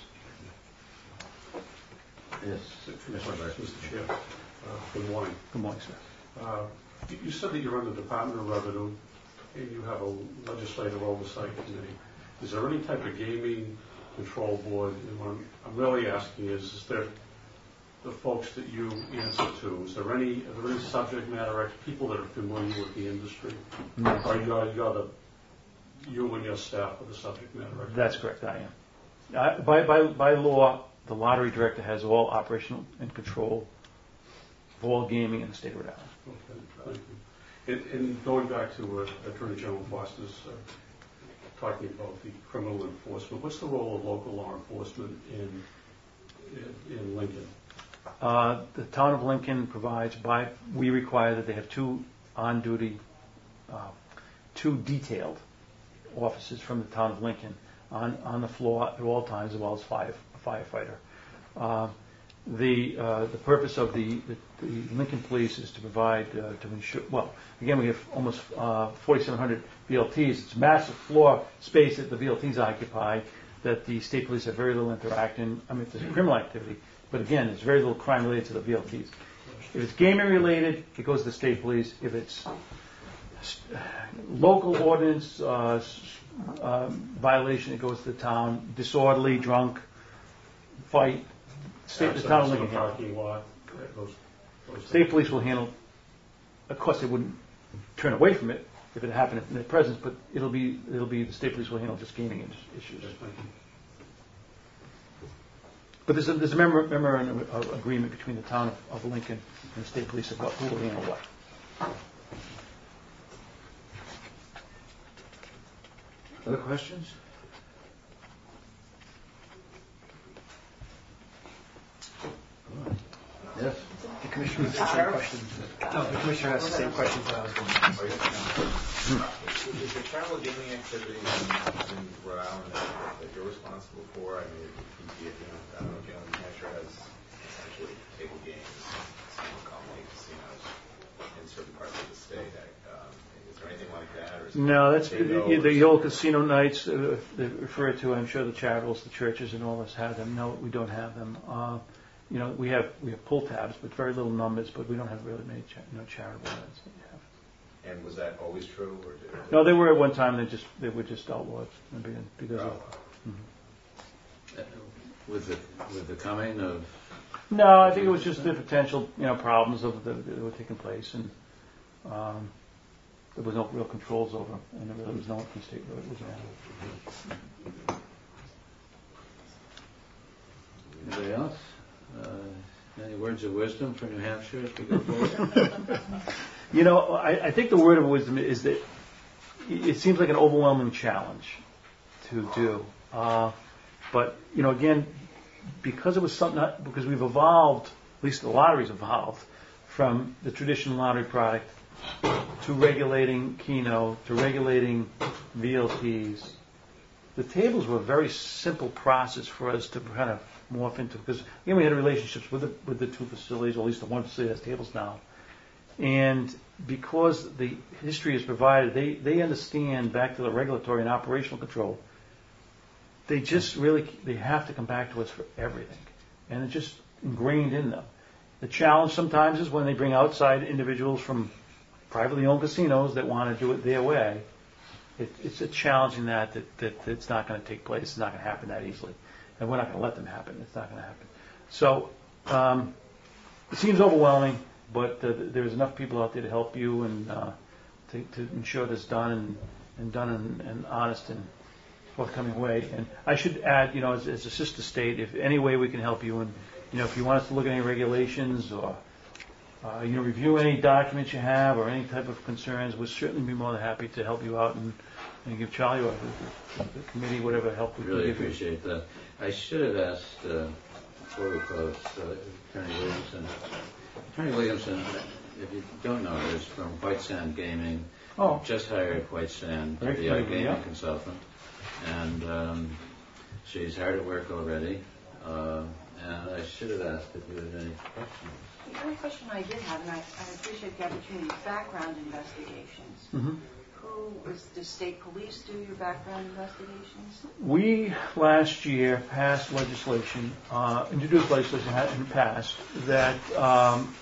Yes. Commissioner Rice, Mister Chair. Uh, Good morning. Good morning, sir. Uh, you- You said that you're in the Department of Revenue and you have a legislative oversight committee. Is there any type of gaming control board? And what I'm- I'm really asking is, is there the folks that you answer to, is there any, are there any subject matter ex- people that are familiar with the industry? No. Or you are, you are the, you and your staff are the subject matter experts? That's correct, I am. I, by, by, by law, the lottery director has all operational and control of all gaming in the state of Rhode Island. Okay, thank you. And, and going back to uh, Attorney General Foster's uh, talking about the criminal enforcement, what's the role of local law enforcement in in, in Lincoln? uh, the town of Lincoln provides by, we require that they have two on-duty, uh, two detailed officers from the town of Lincoln on, on the floor at all times, as well as five, a firefighter. Uh, the uh, the purpose of the, the, the Lincoln Police is to provide, uh, to ensure, well, again, we have almost uh, forty-seven hundred V L Ts. It's massive floor space that the V L Ts occupy, that the state police have very little interaction. I mean, if there's criminal activity, but again, there's very little crime related to the V L Ts. If it's gaming related, it goes to the state police. If it's local ordinance uh, uh, violation, it goes to the town. Disorderly, drunk, fight, state, the town of Accidents in Lincoln. the parking lot, those, those State things. police will handle. Of course, they wouldn't turn away from it if it happened in their presence, but it'll be it'll be the state police will handle just gaming issues. Yes, thank you. But there's a, there's a memor- memorandum of agreement between the town of, of Lincoln and the state police about who will handle what. Other questions? Yes. The commissioner has the same questions. No, the commissioner has the same questions that I was going to ask. Is the travel gaming activity in, in Rhode Island that, that you're responsible for? I mean, you know, I don't know if you know, New Hampshire has essentially table games, single company casinos in certain parts of the state. Um, is there anything like that? Or is it No, that's bingo the, or the old casino nights uh, they refer to. I'm sure the charities, the churches, and all this have them. No, we don't have them. Uh, you know, we have we have pull tabs, but very little numbers. But we don't have really many cha- you know, charitable events that we have. And was that always true? Or did, or No, they were at one time. They just they were just outlawed because Oh, of. wow. Uh, With the, with the coming of, No, I think it was just the potential, you know, problems of the, that were taking place, and um, there was no real controls over, and there really was no one from the state where it was at. anybody else? Uh, any words of wisdom for New Hampshire as we go forward? You know, I, I think the word of wisdom is that it seems like an overwhelming challenge to do, uh, but you know, again, because it was something, because we've evolved, at least the lottery's evolved from the traditional lottery product to regulating Keno, to regulating V L Ts. The tables were a very simple process for us to kind of morph into, because again, we had relationships with the, with the two facilities, or at least the one facility has tables now. And because the history is provided, they, they understand back to the regulatory and operational control. They just really, they have to come back to us for everything. And it's just ingrained in them. The challenge sometimes is when they bring outside individuals from privately owned casinos that want to do it their way. It, it's a challenging that, that, that it's not going to take place. It's not going to happen that easily. And we're not going to let them happen. It's not going to happen. So um, it seems overwhelming, but uh, there's enough people out there to help you and uh, to, to ensure this done and, and done in an honest and forthcoming way. And I should add, you know, as, as a sister state, if any way we can help you, and you know, if you want us to look at any regulations or uh, you know, review any documents you have or any type of concerns, we'll certainly be more than happy to help you out and, and give Charlie or the, the committee whatever help we can Really give you. appreciate that. I should have asked, uh, before we close, uh, Attorney Williamson. Attorney Williamson, if you don't know, is from White Sand Gaming. Oh. Just hired White Sand to Very be our familiar, gaming yeah. consultant. And um, she's hard at work already. Uh, and I should have asked if you had any questions. The only question I did have, and I, I appreciate the opportunity, background investigations. Mm-hmm. Who, is, does state police do your background investigations? We, last year, passed legislation, uh, introduced legislation and passed, that um,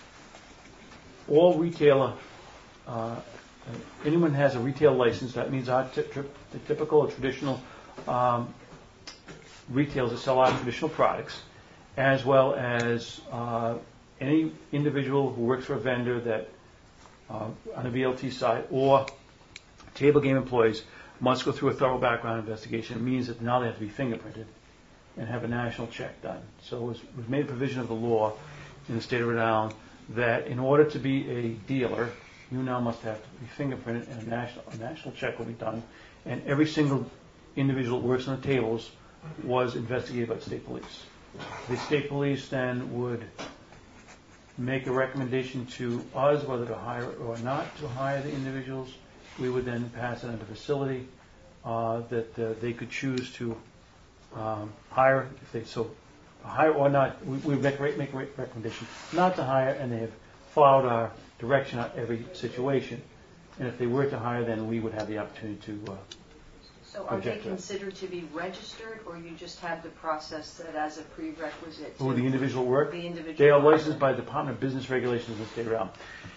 all retailer, uh, anyone has a retail license, that means our t- t- the typical or traditional um, retailers that sell our traditional products, as well as uh, any individual who works for a vendor that, uh, on the V L T side, or table game employees must go through a thorough background investigation. It means that now they have to be fingerprinted and have a national check done. So it was, it was made a provision of the law in the state of Rhode Island that in order to be a dealer, you now must have to be fingerprinted and a national, a national check will be done. And every single individual that works on the tables was investigated by the state police. The state police then would make a recommendation to us whether to hire or not to hire the individuals. We would then pass it on to the facility uh, that uh, they could choose to um, hire if they so hire or not. We, we make make a recommendation not to hire, and they have followed our direction on every situation. And if they were to hire, then we would have the opportunity to. Uh, So are they considered to be registered, or you just have the process that as a prerequisite? Who, the individual work? The individual They are work. licensed by the Department of Business Regulations in the state realm.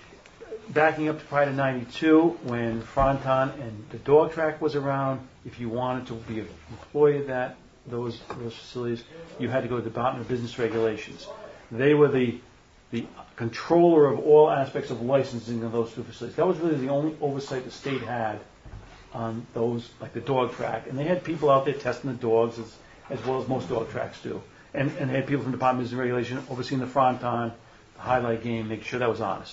Backing up to prior to ninety-two, when Fronton and the dog track was around, if you wanted to be an employee of that, those, those facilities, you had to go to the Department of Business Regulations. They were the, the controller of all aspects of licensing of those two facilities. That was really the only oversight the state had on those, like the dog track. And they had people out there testing the dogs as, as well as most dog tracks do. And, and they had people from the Department of Business Regulation overseeing the Fronton, the highlight game, making sure that was honest.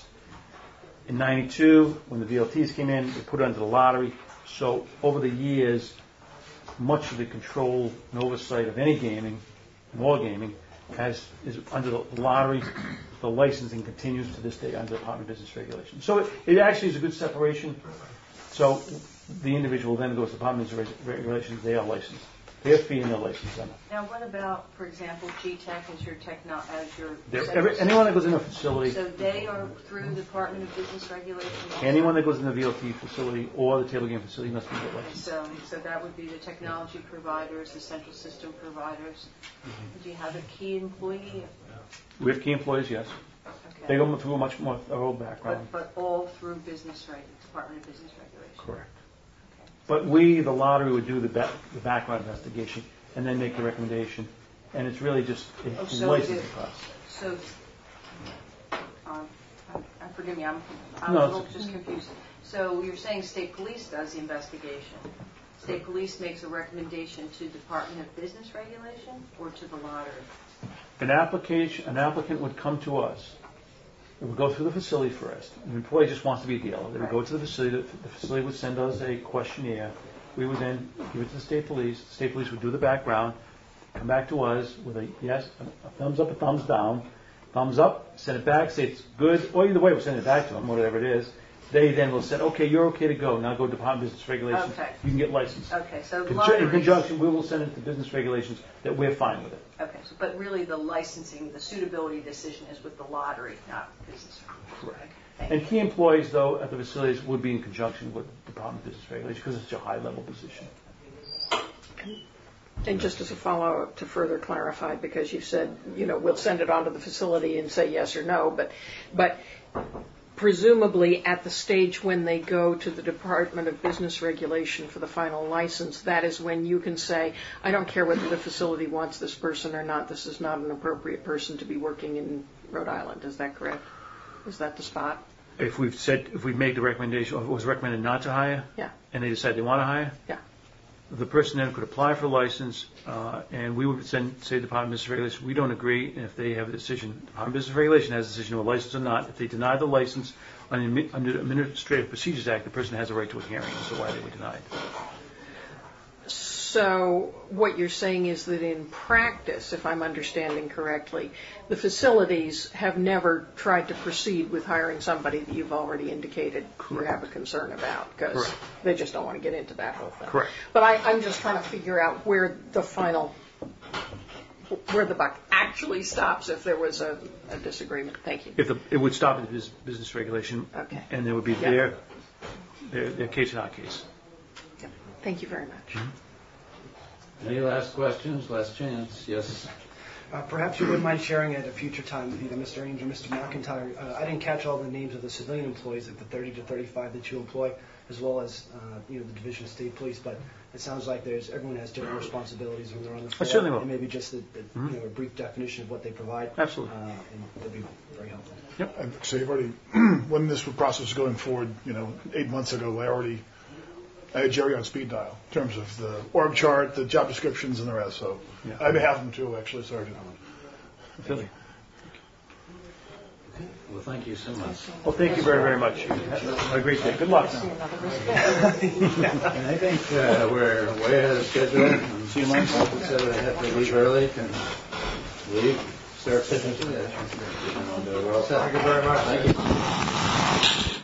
In ninety-two, when the V L Ts came in, they put it under the lottery. So over the years, much of the control and oversight of any gaming, more gaming, has is under the lottery. The licensing continues to this day under the Department of Business Regulation. So it, it actually is a good separation. So the individual then goes to the Department of Business Regulations. They are licensed. Their fee and their license. Now, what about, for example, G TEC as your techno as your? They're- every- anyone that goes in a facility, So they are through the Department of Business Regulations. also? anyone that goes in the V L T facility or the table game facility must be Okay, licensed. So, so that would be the technology providers, the central system providers. Do you have a key employee? We have key employees, yes. Okay. They go through a much more thorough background. But, but all through business reg, Department of Business Regulations? Correct. But we, the lottery, would do the, ba- the background investigation and then make the recommendation. And it's really just a Oh, so licensing the- process. So, um, I- forgive me, I'm, I'm No, a it's little okay. just confused. So you're saying state police does the investigation? State police makes a recommendation to Department of Business Regulation or to the lottery? An application, an applicant would come to us. It would go through the facility first. An employee just wants to be a dealer. They would go to the facility. The facility would send us a questionnaire. We would then give it to the state police. The state police would do the background, come back to us with a yes, a thumbs up, a thumbs down. Thumbs up, send it back, say it's good, or either way, we'll send it back to them, whatever it is. They then will say, okay, you're okay to go. Now go to Department of Business Regulations. Okay. You can get licensed. Okay, so Conju- In lotteries. conjunction, we will send it to Business Regulations that we're fine with it. Okay, so, but really the licensing, the suitability decision is with the lottery, not business. Correct. Thank And you. key employees, though, at the facilities would be in conjunction with the Department of Business Regulations because it's a high-level position. And just as a follow-up to further clarify, because you said, you know, we'll send it on to the facility and say yes or no, but, but presumably at the stage when they go to the Department of Business Regulation for the final license, that is when you can say, I don't care whether the facility wants this person or not, this is not an appropriate person to be working in Rhode Island. Is that correct? Is that the spot? If we've said, if we've made the recommendation, or if it was recommended not to hire, Yeah. and they decide they want to hire, Yeah. the person then could apply for a license, uh, and we would send, say, Department of Business Regulation, we don't agree, and if they have a decision, Department of Business Regulation has a decision of a license or not. If they deny the license under the under Administrative Procedures Act, the person has a right to a hearing as to why they were denied. So what you're saying is that in practice, if I'm understanding correctly, the facilities have never tried to proceed with hiring somebody that you've already indicated you have a concern about, because Correct. they just don't want to get into that whole thing. Correct. But I, I'm just trying to figure out where the final, where the buck actually stops if there was a, a disagreement. Thank you. If the, it would stop at Bus- Business Regulation, Okay. and there would be Yeah. their, their, their case and our case. Yeah. Thank you very much. Any last questions? Last chance. Yes. Uh, Perhaps you wouldn't mind sharing at a future time with either Mister Ames or Mister McIntyre. Uh, I didn't catch all the names of the civilian employees, like the thirty to thirty-five that you employ, as well as uh, you know the Division of State Police. But it sounds like there's everyone has different responsibilities when they're on the floor. certainly will. And maybe just a, a, Mm-hmm. you know, a brief definition of what they provide. Absolutely. Uh, and that'd be very helpful. And so you've already, when this process was going forward, you know, eight months ago, I already, I had Jerry on speed dial in terms of the org chart, the job descriptions, and the rest. So Yeah. I have them too, actually, Sergeant. Philly. Well, thank you so much. Well, thank you very, very much. Have a great day. Good luck now. And I think uh, we're way ahead of schedule. In two months, so I have to leave early. And believe Sarah said something. Thank you very much. Thank you very much. Thank you.